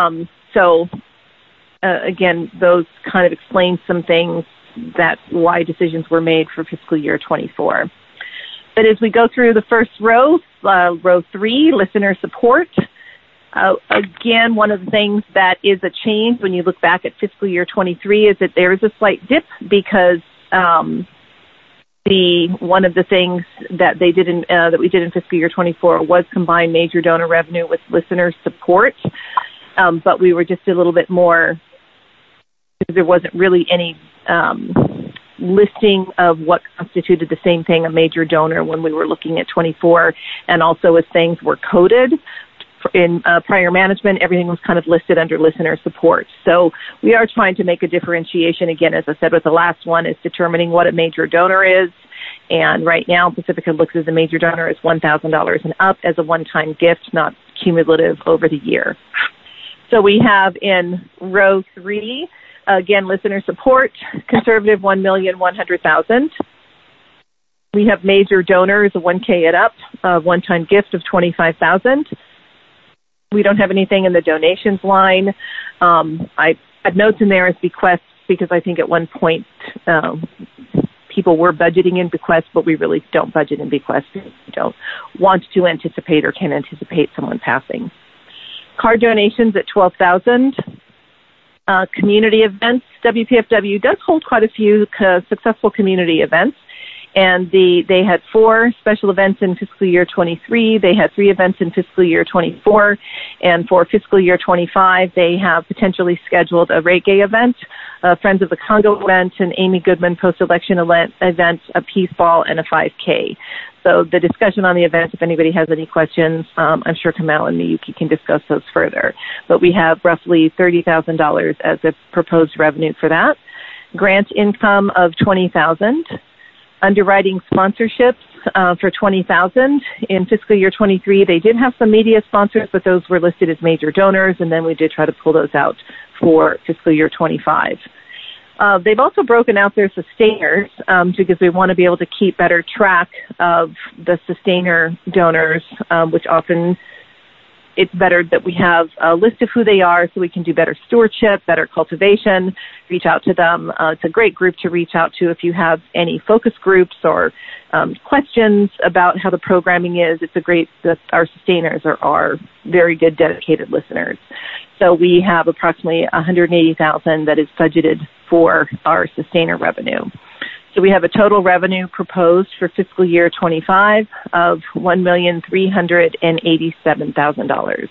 Again, those kind of explain some things why decisions were made for fiscal year 24. But as we go through the first row, row 3, listener support. Again, one of the things that is a change when you look back at fiscal year 23 is that there is a slight dip because one of the things that they did that we did in fiscal year 24 was combine major donor revenue with listener support. But we were just a little bit more, because there wasn't really any listing of what constituted the same thing, a major donor, when we were looking at 24, and also as things were coded in prior management, everything was kind of listed under listener support. So we are trying to make a differentiation, again, as I said with the last one, is determining what a major donor is. And right now, Pacifica looks as a major donor as $1,000 and up as a one-time gift, not cumulative over the year. So we have in row 3, again, listener support, conservative $1,100,000. We have major donors, a $1K and up, a one-time gift of $25,000. We don't have anything in the donations line. I had notes in there as bequests because I think at one point people were budgeting in bequests, but we really don't budget in bequests. We don't want to anticipate or can anticipate someone passing. Card donations at $12,000. Community events. WPFW does hold quite a few successful community events, and they had 4 special events in fiscal year 23. They had 3 events in fiscal year 24, and for fiscal year 25, they have potentially scheduled a reggae event, a Friends of the Congo event, an Amy Goodman post-election event, a peace ball, and a 5K. So the discussion on the event, if anybody has any questions, I'm sure Kamau and Miyuki can discuss those further. But we have roughly $30,000 as a proposed revenue for that. Grant income of $20,000. Underwriting sponsorships for $20,000. In fiscal year 23, they did have some media sponsors, but those were listed as major donors, and then we did try to pull those out for fiscal year 25. They've also broken out their sustainers because we want to be able to keep better track of the sustainer donors, which often it's better that we have a list of who they are so we can do better stewardship, better cultivation, reach out to them. It's a great group to reach out to if you have any focus groups or questions about how the programming is. It's our sustainers are very good, dedicated listeners. So we have approximately $180,000 that is budgeted for our sustainer revenue. So we have a total revenue proposed for fiscal year 25 of $1,387,000.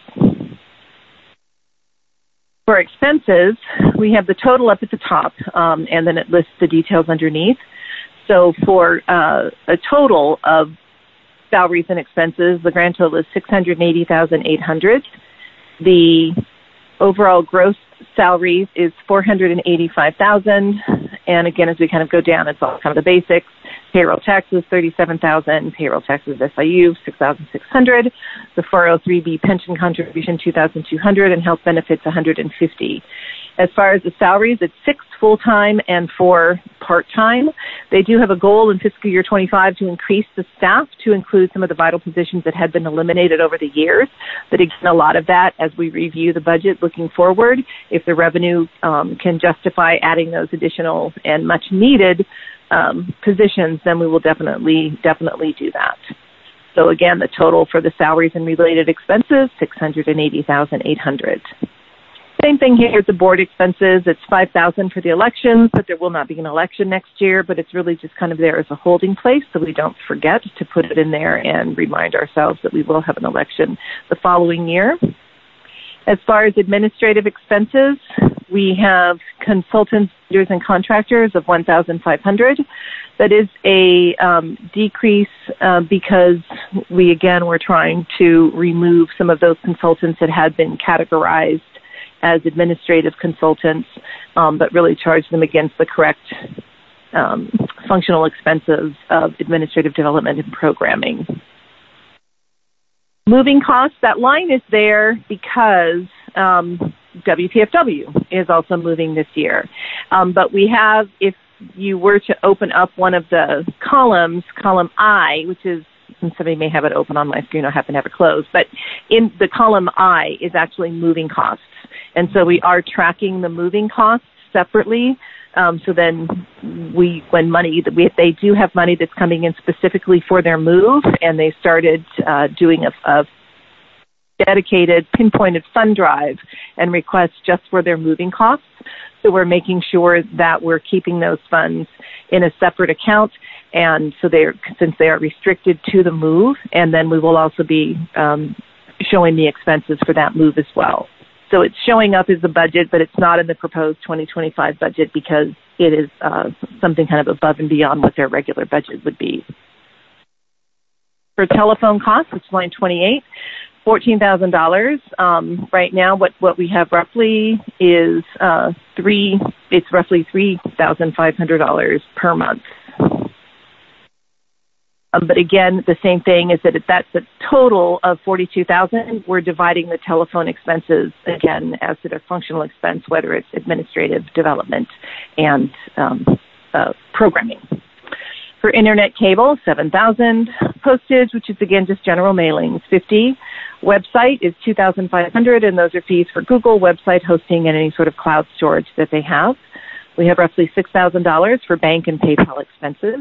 For expenses, we have the total up at the top, and then it lists the details underneath. So for a total of salaries and expenses, the grand total is $680,800. The overall gross salaries is $485,000, and again, as we kind of go down, it's all kind of the basics. Payroll taxes $37,000, payroll taxes SIU $6,600, the 403B pension contribution $2,200, and health benefits $150. As far as the salaries, it's 6 full-time and 4 part-time. They do have a goal in fiscal year 25 to increase the staff to include some of the vital positions that had been eliminated over the years. But again, a lot of that, as we review the budget looking forward, if the revenue can justify adding those additional and much-needed positions, then we will definitely do that. So again, the total for the salaries and related expenses, $680,800. Same thing here with the board expenses. It's $5,000 for the elections, but there will not be an election next year, but it's really just kind of there as a holding place so we don't forget to put it in there and remind ourselves that we will have an election the following year. As far as administrative expenses, we have consultants, vendors, and contractors of $1,500. That is a decrease because we're trying to remove some of those consultants that had been categorized as administrative consultants, but really charge them against the correct functional expenses of administrative development and programming. Moving costs, that line is there because WPFW is also moving this year. But we have, if you were to open up one of the columns, column I, which is, and somebody may have it open on my screen, I happen to have it closed, but in the column I is actually moving costs. And so we are tracking the moving costs separately. So then they do have money that's coming in specifically for their move, and they started doing a dedicated pinpointed fund drive and requests just for their moving costs. So we're making sure that we're keeping those funds in a separate account, and so since they are restricted to the move, and then we will also be showing the expenses for that move as well. So it's showing up as a budget, but it's not in the proposed 2025 budget because it is something kind of above and beyond what their regular budget would be. For telephone costs, it's line 28, $14,000. Right now, what we have roughly is it's roughly $3,500 per month. But again, the same thing is that if that's a total of $42,000, we're dividing the telephone expenses again as to their functional expense, whether it's administrative development and programming. For internet cable, $7,000. Postage, which is again just general mailings, $50. Website is $2,500, and those are fees for Google website hosting and any sort of cloud storage that they have. We have roughly $6,000 for bank and PayPal expenses.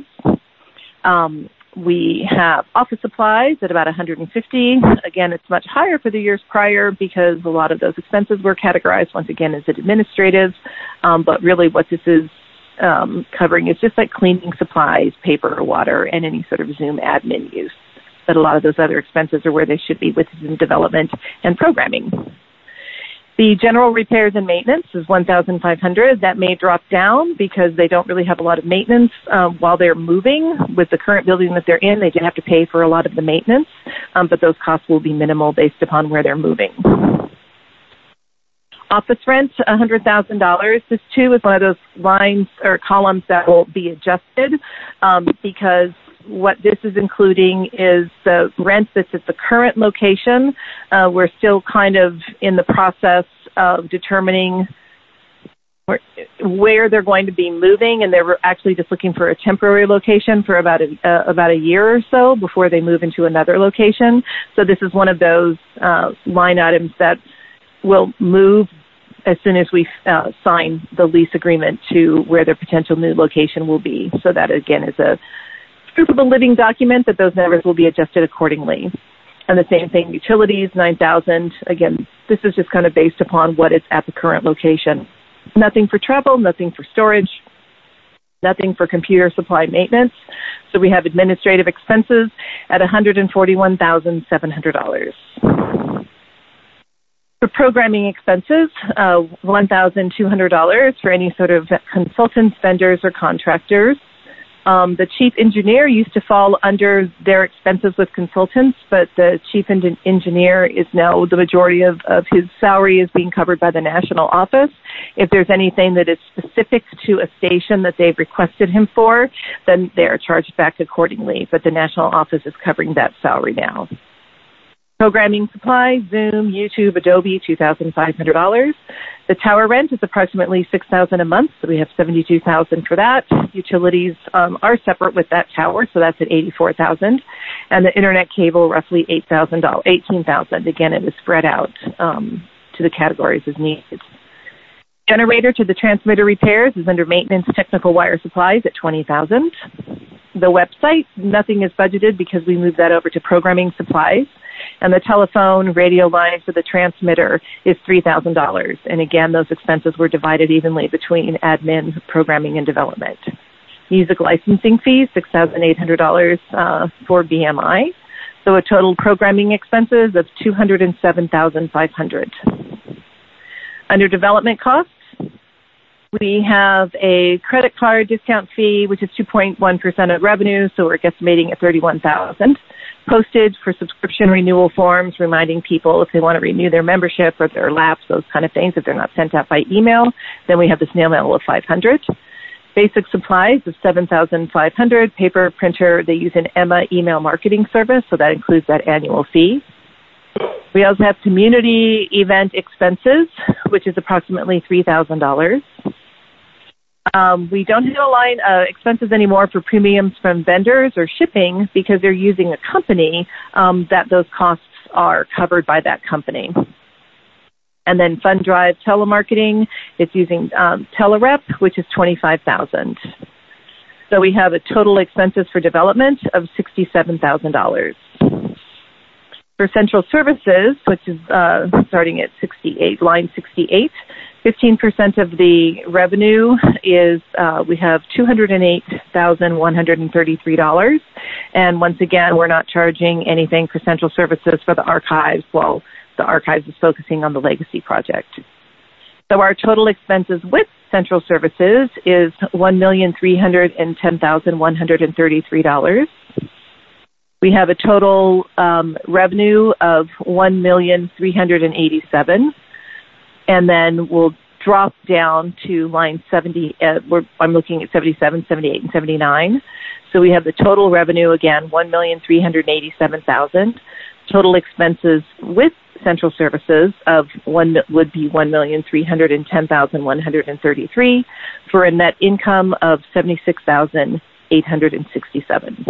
We have office supplies at about $150. Again, it's much higher for the years prior because a lot of those expenses were categorized once again as administrative. But really what this is covering is just like cleaning supplies, paper, water, and any sort of Zoom admin use. But a lot of those other expenses are where they should be within development and programming. The general repairs and maintenance is $1,500. That may drop down because they don't really have a lot of maintenance while they're moving. With the current building that they're in, they did have to pay for a lot of the maintenance, but those costs will be minimal based upon where they're moving. Office rent, $100,000. This too is one of those lines or columns that will be adjusted because what this is including is the rent that's at the current location. We're still kind of in the process of determining where they're going to be moving, and they're actually just looking for a temporary location for about a year or so before they move into another location. So this is one of those line items that will move as soon as we sign the lease agreement to where their potential new location will be. So that, again, is a proof of a living document that those numbers will be adjusted accordingly. And the same thing, utilities, $9,000. Again, this is just kind of based upon what is at the current location. Nothing for travel, nothing for storage, nothing for computer supply maintenance. So we have administrative expenses at $141,700. For programming expenses, $1,200 for any sort of consultants, vendors, or contractors. The chief engineer used to fall under their expenses with consultants, but the chief engineer is now the majority of his salary is being covered by the national office. If there's anything that is specific to a station that they've requested him for, then they are charged back accordingly, but the national office is covering that salary now. Programming supplies, Zoom, YouTube, Adobe, $2,500. The tower rent is approximately $6,000 a month, so we have $72,000 for that. Utilities are separate with that tower, so that's at $84,000. And the internet cable, roughly $18,000. Again, it is spread out to the categories as needed. Generator to the transmitter repairs is under maintenance technical wire supplies at $20,000. The website, nothing is budgeted because we moved that over to programming supplies. And the telephone, radio line for the transmitter is $3,000. And again, those expenses were divided evenly between admin, programming, and development. Music licensing fees, $6,800 for BMI. So a total programming expenses of $207,500. Under development costs, we have a credit card discount fee, which is 2.1% of revenue, so we're guesstimating at $31,000. Postage for subscription renewal forms, reminding people if they want to renew their membership or their lapse, those kind of things, if they're not sent out by email. Then we have the snail mail of $500. Basic supplies of $7,500. Paper, printer, they use an Emma email marketing service, so that includes that annual fee. We also have community event expenses, which is approximately $3,000. We don't have a line expenses anymore for premiums from vendors or shipping because they're using a company that those costs are covered by that company. And then Fund Drive telemarketing, it's using Telerep, which is $25,000. So we have a total expenses for development of $67,000. For central services, which is starting at 68, line 68, 15% of the revenue is we have $208,133. And once again, we're not charging anything for central services for the archives while the archives is focusing on the legacy project. So our total expenses with central services is $1,310,133. We have a total revenue of $1,387,000, and then we'll drop down to line 70. I'm looking at 77, 78, and 79. So we have the total revenue again, $1,387,000. Total expenses with central services would be $1,310,133 for a net income of $76,867.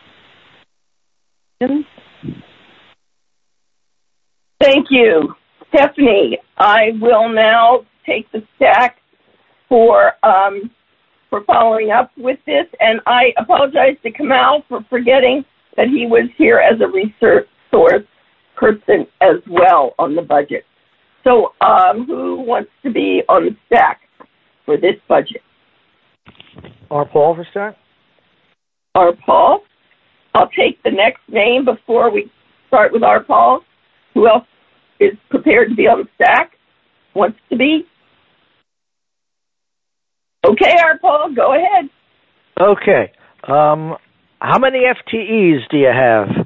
Thank you, Stephanie. I will now take the stack for following up with this, and I apologize to Kamal for forgetting that he was here as a resource person as well on the budget. So, who wants to be on the stack for this budget? R. Paul for stack. R. Paul. I'll take the next name before we start with R. Paul. Who else is prepared to be on the stack? Wants to be? Okay, R. Paul, go ahead. Okay. How many FTEs do you have?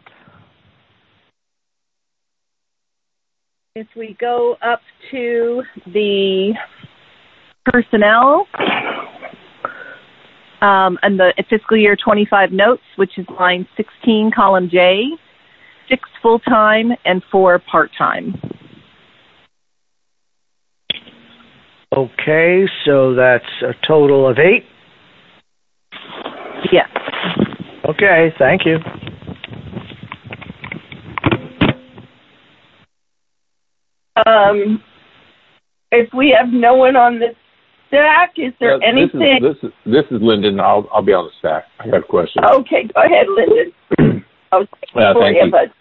If we go up to the personnel and the fiscal year 25 notes, which is line 16, column J, 6 full-time and 4 part-time. Okay, so that's a total of 8? Yes. Okay, thank you. If we have no one on the stack, is there anything? This is Lyndon. I'll be on the stack. I got a question. Okay, go ahead, Lyndon. I was thank you. but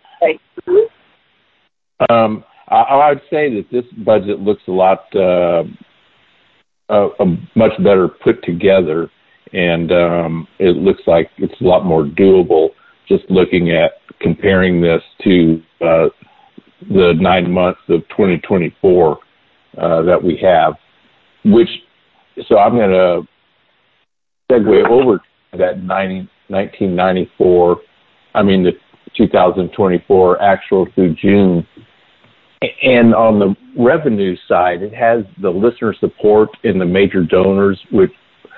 I would say that this budget looks a lot much better put together and it looks like it's a lot more doable just looking at comparing this to the 9 months of 2024 that we have, so I'm going to segue over to that the 2024 actual through June. And on the revenue side, it has the listener support and the major donors, which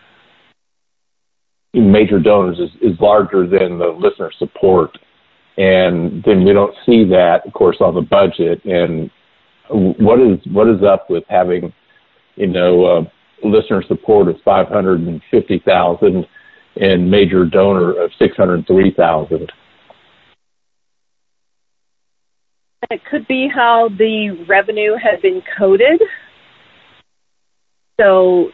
major donors is larger than the listener support. And then we don't see that, of course, on the budget. And what is up with having, listener support of $550,000 and major donor of $603,000? It could be how the revenue has been coded. So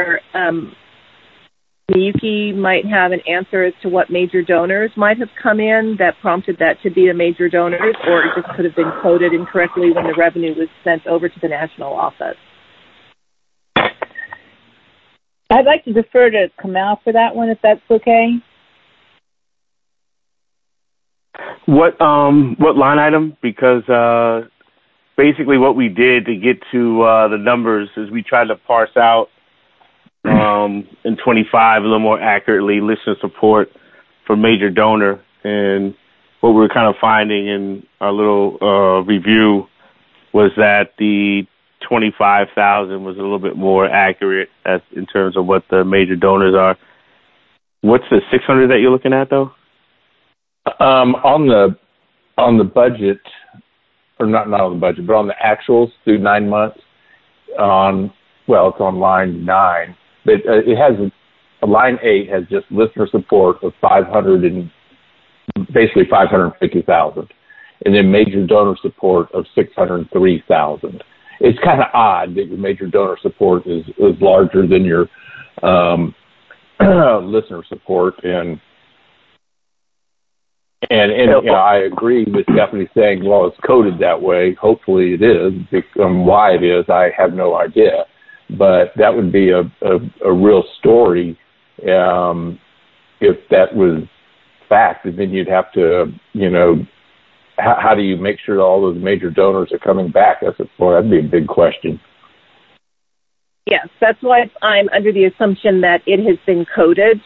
Miyuki might have an answer as to what major donors might have come in that prompted that to be the major donors, or it just could have been coded incorrectly when the revenue was sent over to the national office. I'd like to defer to Kamal for that one, if that's okay. What line item? Because basically what we did to get to the numbers is we tried to parse out in 25 a little more accurately listener support for major donor, and what we were kind of finding in our little review was that the 25,000 was a little bit more accurate as in terms of what the major donors are. What's the 600 that you're looking at, though? On the budget, or not on the budget, but on the actuals through 9 months, it's on line 9. But it has line 8 has just listener support of basically 550,000, and then major donor support of 603,000. It's kind of odd that your major donor support is larger than your listener support, and I agree with Stephanie saying, well, it's coded that way. Hopefully it is. Why it is, I have no idea. But that would be a real story if that was fact. And then you'd have to, how do you make sure that all those major donors are coming back? That'd be a big question. Yes, that's why I'm under the assumption that it has been coded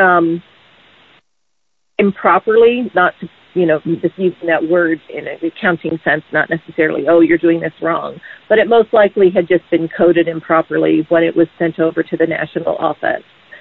improperly, not to, just using that word in an accounting sense, not necessarily, oh, you're doing this wrong, but it most likely had just been coded improperly when it was sent over to the national office.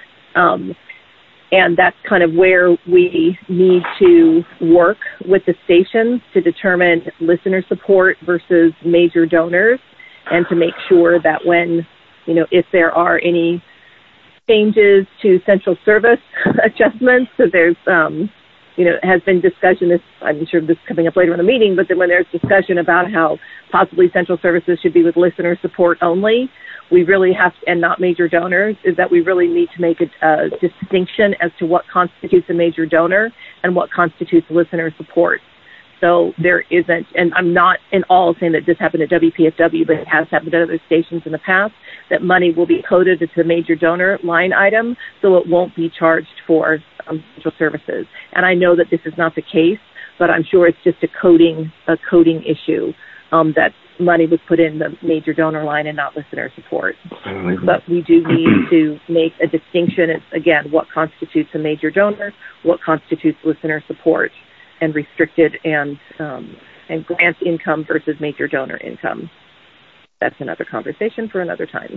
And that's kind of where we need to work with the stations to determine listener support versus major donors, and to make sure that when, if there are any changes to central service adjustments, so there's, has been discussion, I'm sure this is coming up later in the meeting, but then when there's discussion about how possibly central services should be with listener support only, we really have to, and not major donors, is that we really need to make a distinction as to what constitutes a major donor and what constitutes listener support. So there isn't, and I'm not in all saying that this happened at WPFW, but it has happened at other stations in the past, that money will be coded to the major donor line item, so it won't be charged for central services. And I know that this is not the case, but I'm sure it's just a coding issue, that money was put in the major donor line and not listener support. But we do need to make a distinction as, again, what constitutes a major donor, what constitutes listener support, and restricted and grant income versus major donor income. That's another conversation for another time.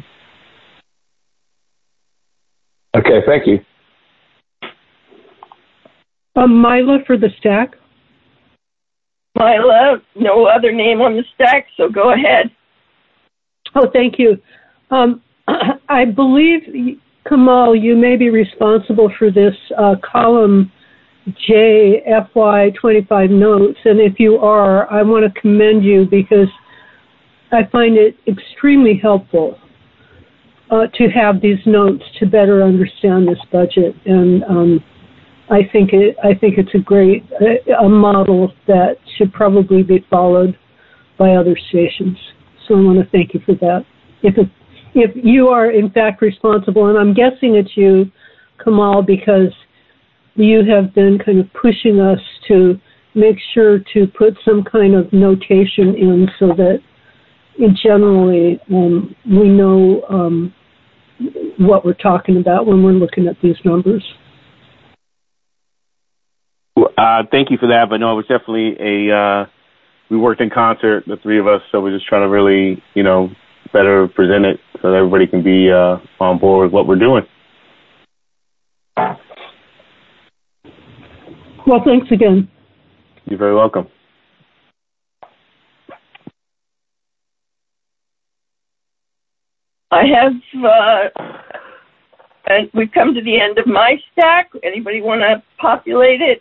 Okay, thank you. Mila for the stack. Mila, no other name on the stack, so go ahead. Oh, thank you. I believe, Kamal, you may be responsible for this column J FY25 notes, and if you are, I want to commend you because I find it extremely helpful to have these notes to better understand this budget, and I think it's a great a model that should probably be followed by other stations. So I want to thank you for that. If you are in fact responsible, and I'm guessing it's you, Kamal, because you have been kind of pushing us to make sure to put some kind of notation in so that generally we know what we're talking about when we're looking at these numbers. Thank you for that, but no, it was definitely we worked in concert, the three of us, so we're just trying to really, better present it so that everybody can be on board with what we're doing. Well, thanks again. You're very welcome. I have, and we've come to the end of my stack. Anybody want to populate it?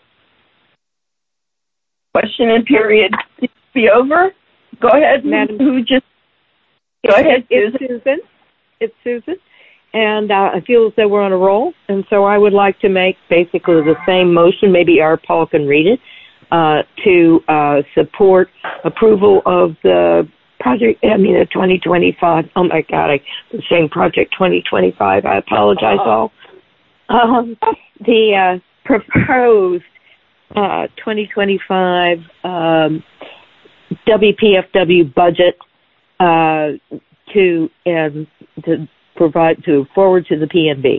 Question and period seems to be over. Go ahead, Madam. Go ahead, Susan. It's Susan. And I feel as though we're on a roll. And so I would like to make basically the same motion. Maybe our Paul can read it, to support approval of the project, the 2025. Oh, my God, I'm saying project 2025. I apologize all. The proposed 2025 WPFW budget to forward to the PNB.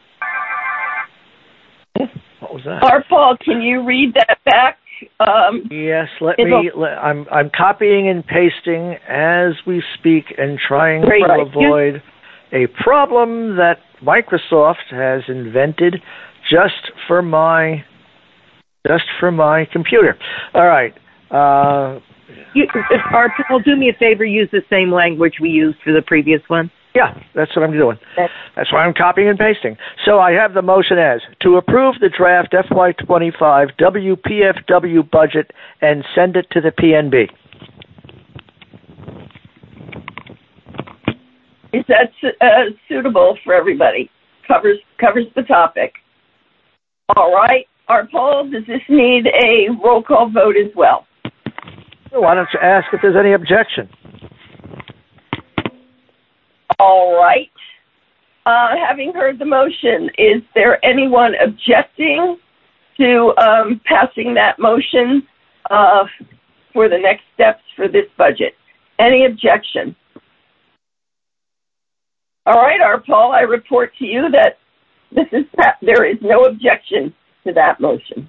What was that? Paul, can you read that back? Yes, I'm copying and pasting as we speak and trying to avoid a problem that Microsoft has invented just for my computer. All right. Paul, do me a favor. Use the same language we used for the previous one. Yeah, that's what I'm doing. That's why I'm copying and pasting. So I have the motion as to approve the draft FY25 WPFW budget and send it to the PNB. Is that suitable for everybody? Covers the topic. All right. Paul, does this need a roll call vote as well? Why don't you ask if there's any objection? All right. Having heard the motion, is there anyone objecting to passing that motion for the next steps for this budget? Any objection? All right, Paul, I report to you that there is no objection to that motion.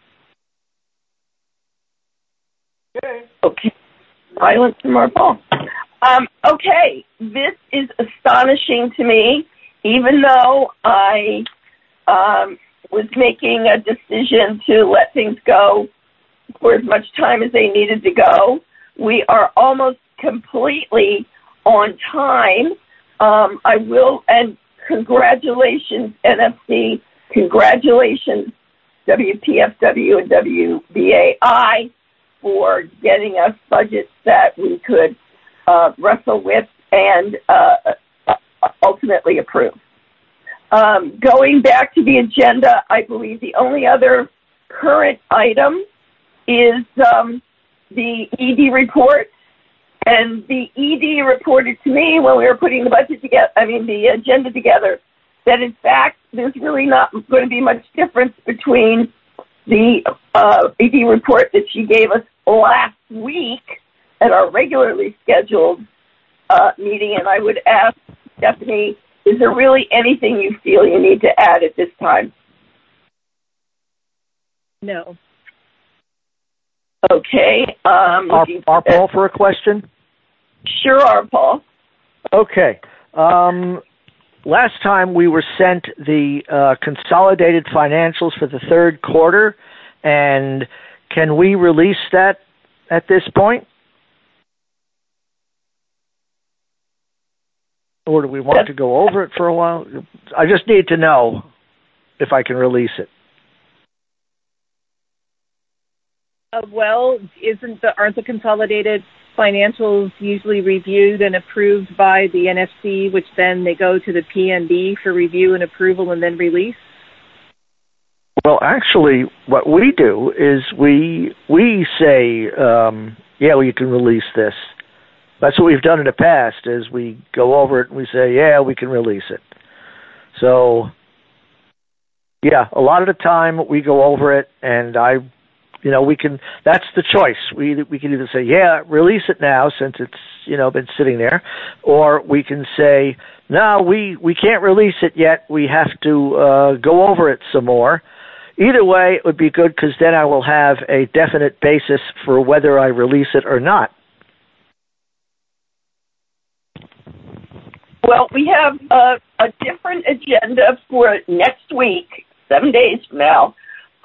Okay. Silence from Paul. Okay, this is astonishing to me, even though I was making a decision to let things go for as much time as they needed to go. We are almost completely on time. And congratulations, NFC, congratulations, WPFW and WBAI, for getting us budgets that we could wrestle with and ultimately approve. Going back to the agenda, I believe the only other current item is the ED report. And the ED reported to me when we were putting the the agenda together, that in fact there's really not going to be much difference between the ED report that she gave us last week at our regularly scheduled meeting. And I would ask Stephanie, is there really anything you feel you need to add at this time? No. Okay. Our Paul for a question? Sure, Paul. Okay. Last time we were sent the consolidated financials for the third quarter, and can we release that at this point? Or do we want to go over it for a while? I just need to know if I can release it. Aren't the consolidated financials usually reviewed and approved by the NFC, which then they go to the PNB for review and approval and then release? Well, actually, what we do is we say, you can release this. That's what we've done in the past, is we go over it and we say, yeah, we can release it. So Yeah, a lot of the time we go over it, and we can. That's the choice. We can either say, yeah, release it now since it's been sitting there, or we can say, no, we can't release it yet. We have to go over it some more. Either way, it would be good because then I will have a definite basis for whether I release it or not. Well, we have a different agenda for next week, 7 days from now,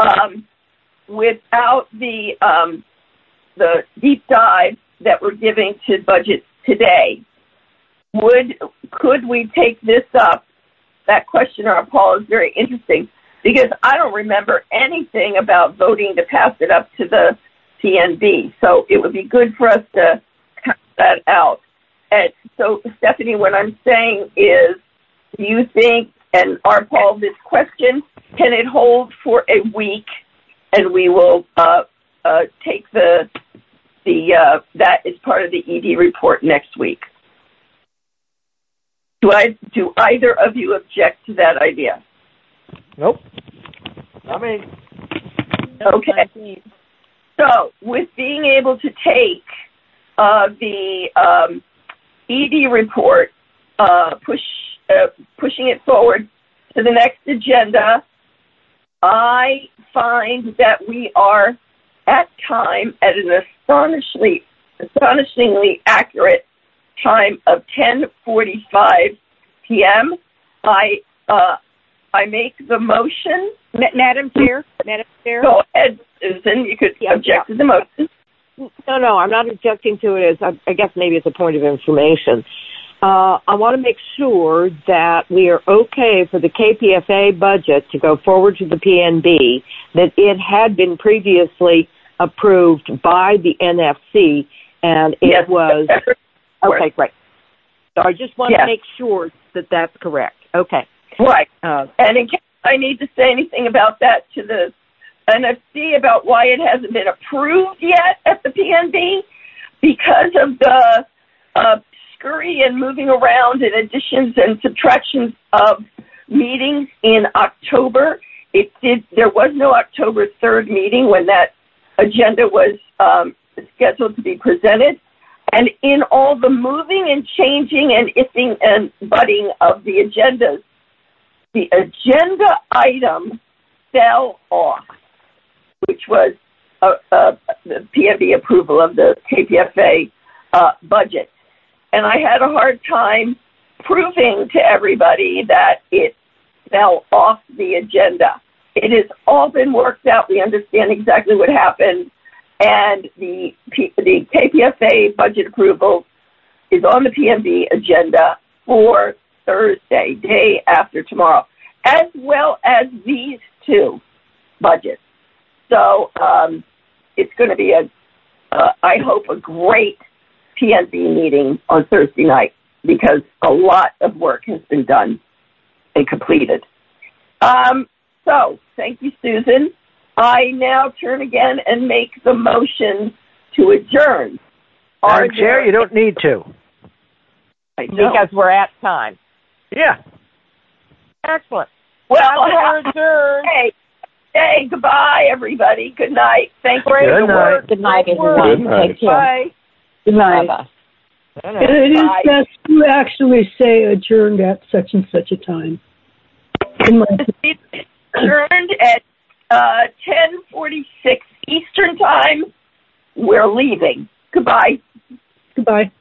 without the deep dive that we're giving to budget today. Could we take this up? That question, Paul, is very interesting because I don't remember anything about voting to pass it up to the PNB. So it would be good for us to cut that out. And so, Stephanie, what I'm saying is, do you think, and Paul, this question, can it hold for a week, and we will take that as part of the ED report next week? Do either of you object to that idea? Nope. I mean, okay. So, with being able to take the ED report, pushing it forward to the next agenda, I find that we are at time at an astonishingly accurate time of 10:45 p.m. I make the motion. Madam Chair. Go ahead, Susan. You could object to the motion. No, I'm not objecting to it as, I guess maybe it's a point of information. I want to make sure that we are okay for the KPFA budget to go forward to the PNB, that it had been previously approved by the NFC, and it was... Okay, great. So I just want to make sure that that's correct. Okay. Right. And in case I need to say anything about that to the NFC about why it hasn't been approved yet at the PNB, because of the scurry and moving around and additions and subtractions of meetings in October. There was no October 3rd meeting when that agenda was scheduled to be presented. And in all the moving and changing and ifing and budding of the agendas, the agenda item fell off, which was the PNB approval of the KPFA budget. And I had a hard time proving to everybody that it fell off the agenda. It has all been worked out. We understand exactly what happened. And the KPFA budget approval is on the PNB agenda for Thursday, day after tomorrow, as well as these two budgets. So it's going to be I hope, a great PNB meeting on Thursday night because a lot of work has been done and completed. So thank you, Susan. I now turn again and make the motion to adjourn. Madam Chair, you don't need to. Because we're at time. Yeah. Excellent. Well, hey, goodbye, everybody. Good night. Thank you. Good night. Good night, everyone. Good night. Take care. Bye. Good night. And it is best to actually say adjourned at such and such a time. Adjourned at 10:46 Eastern Time. We're leaving. Goodbye. Goodbye.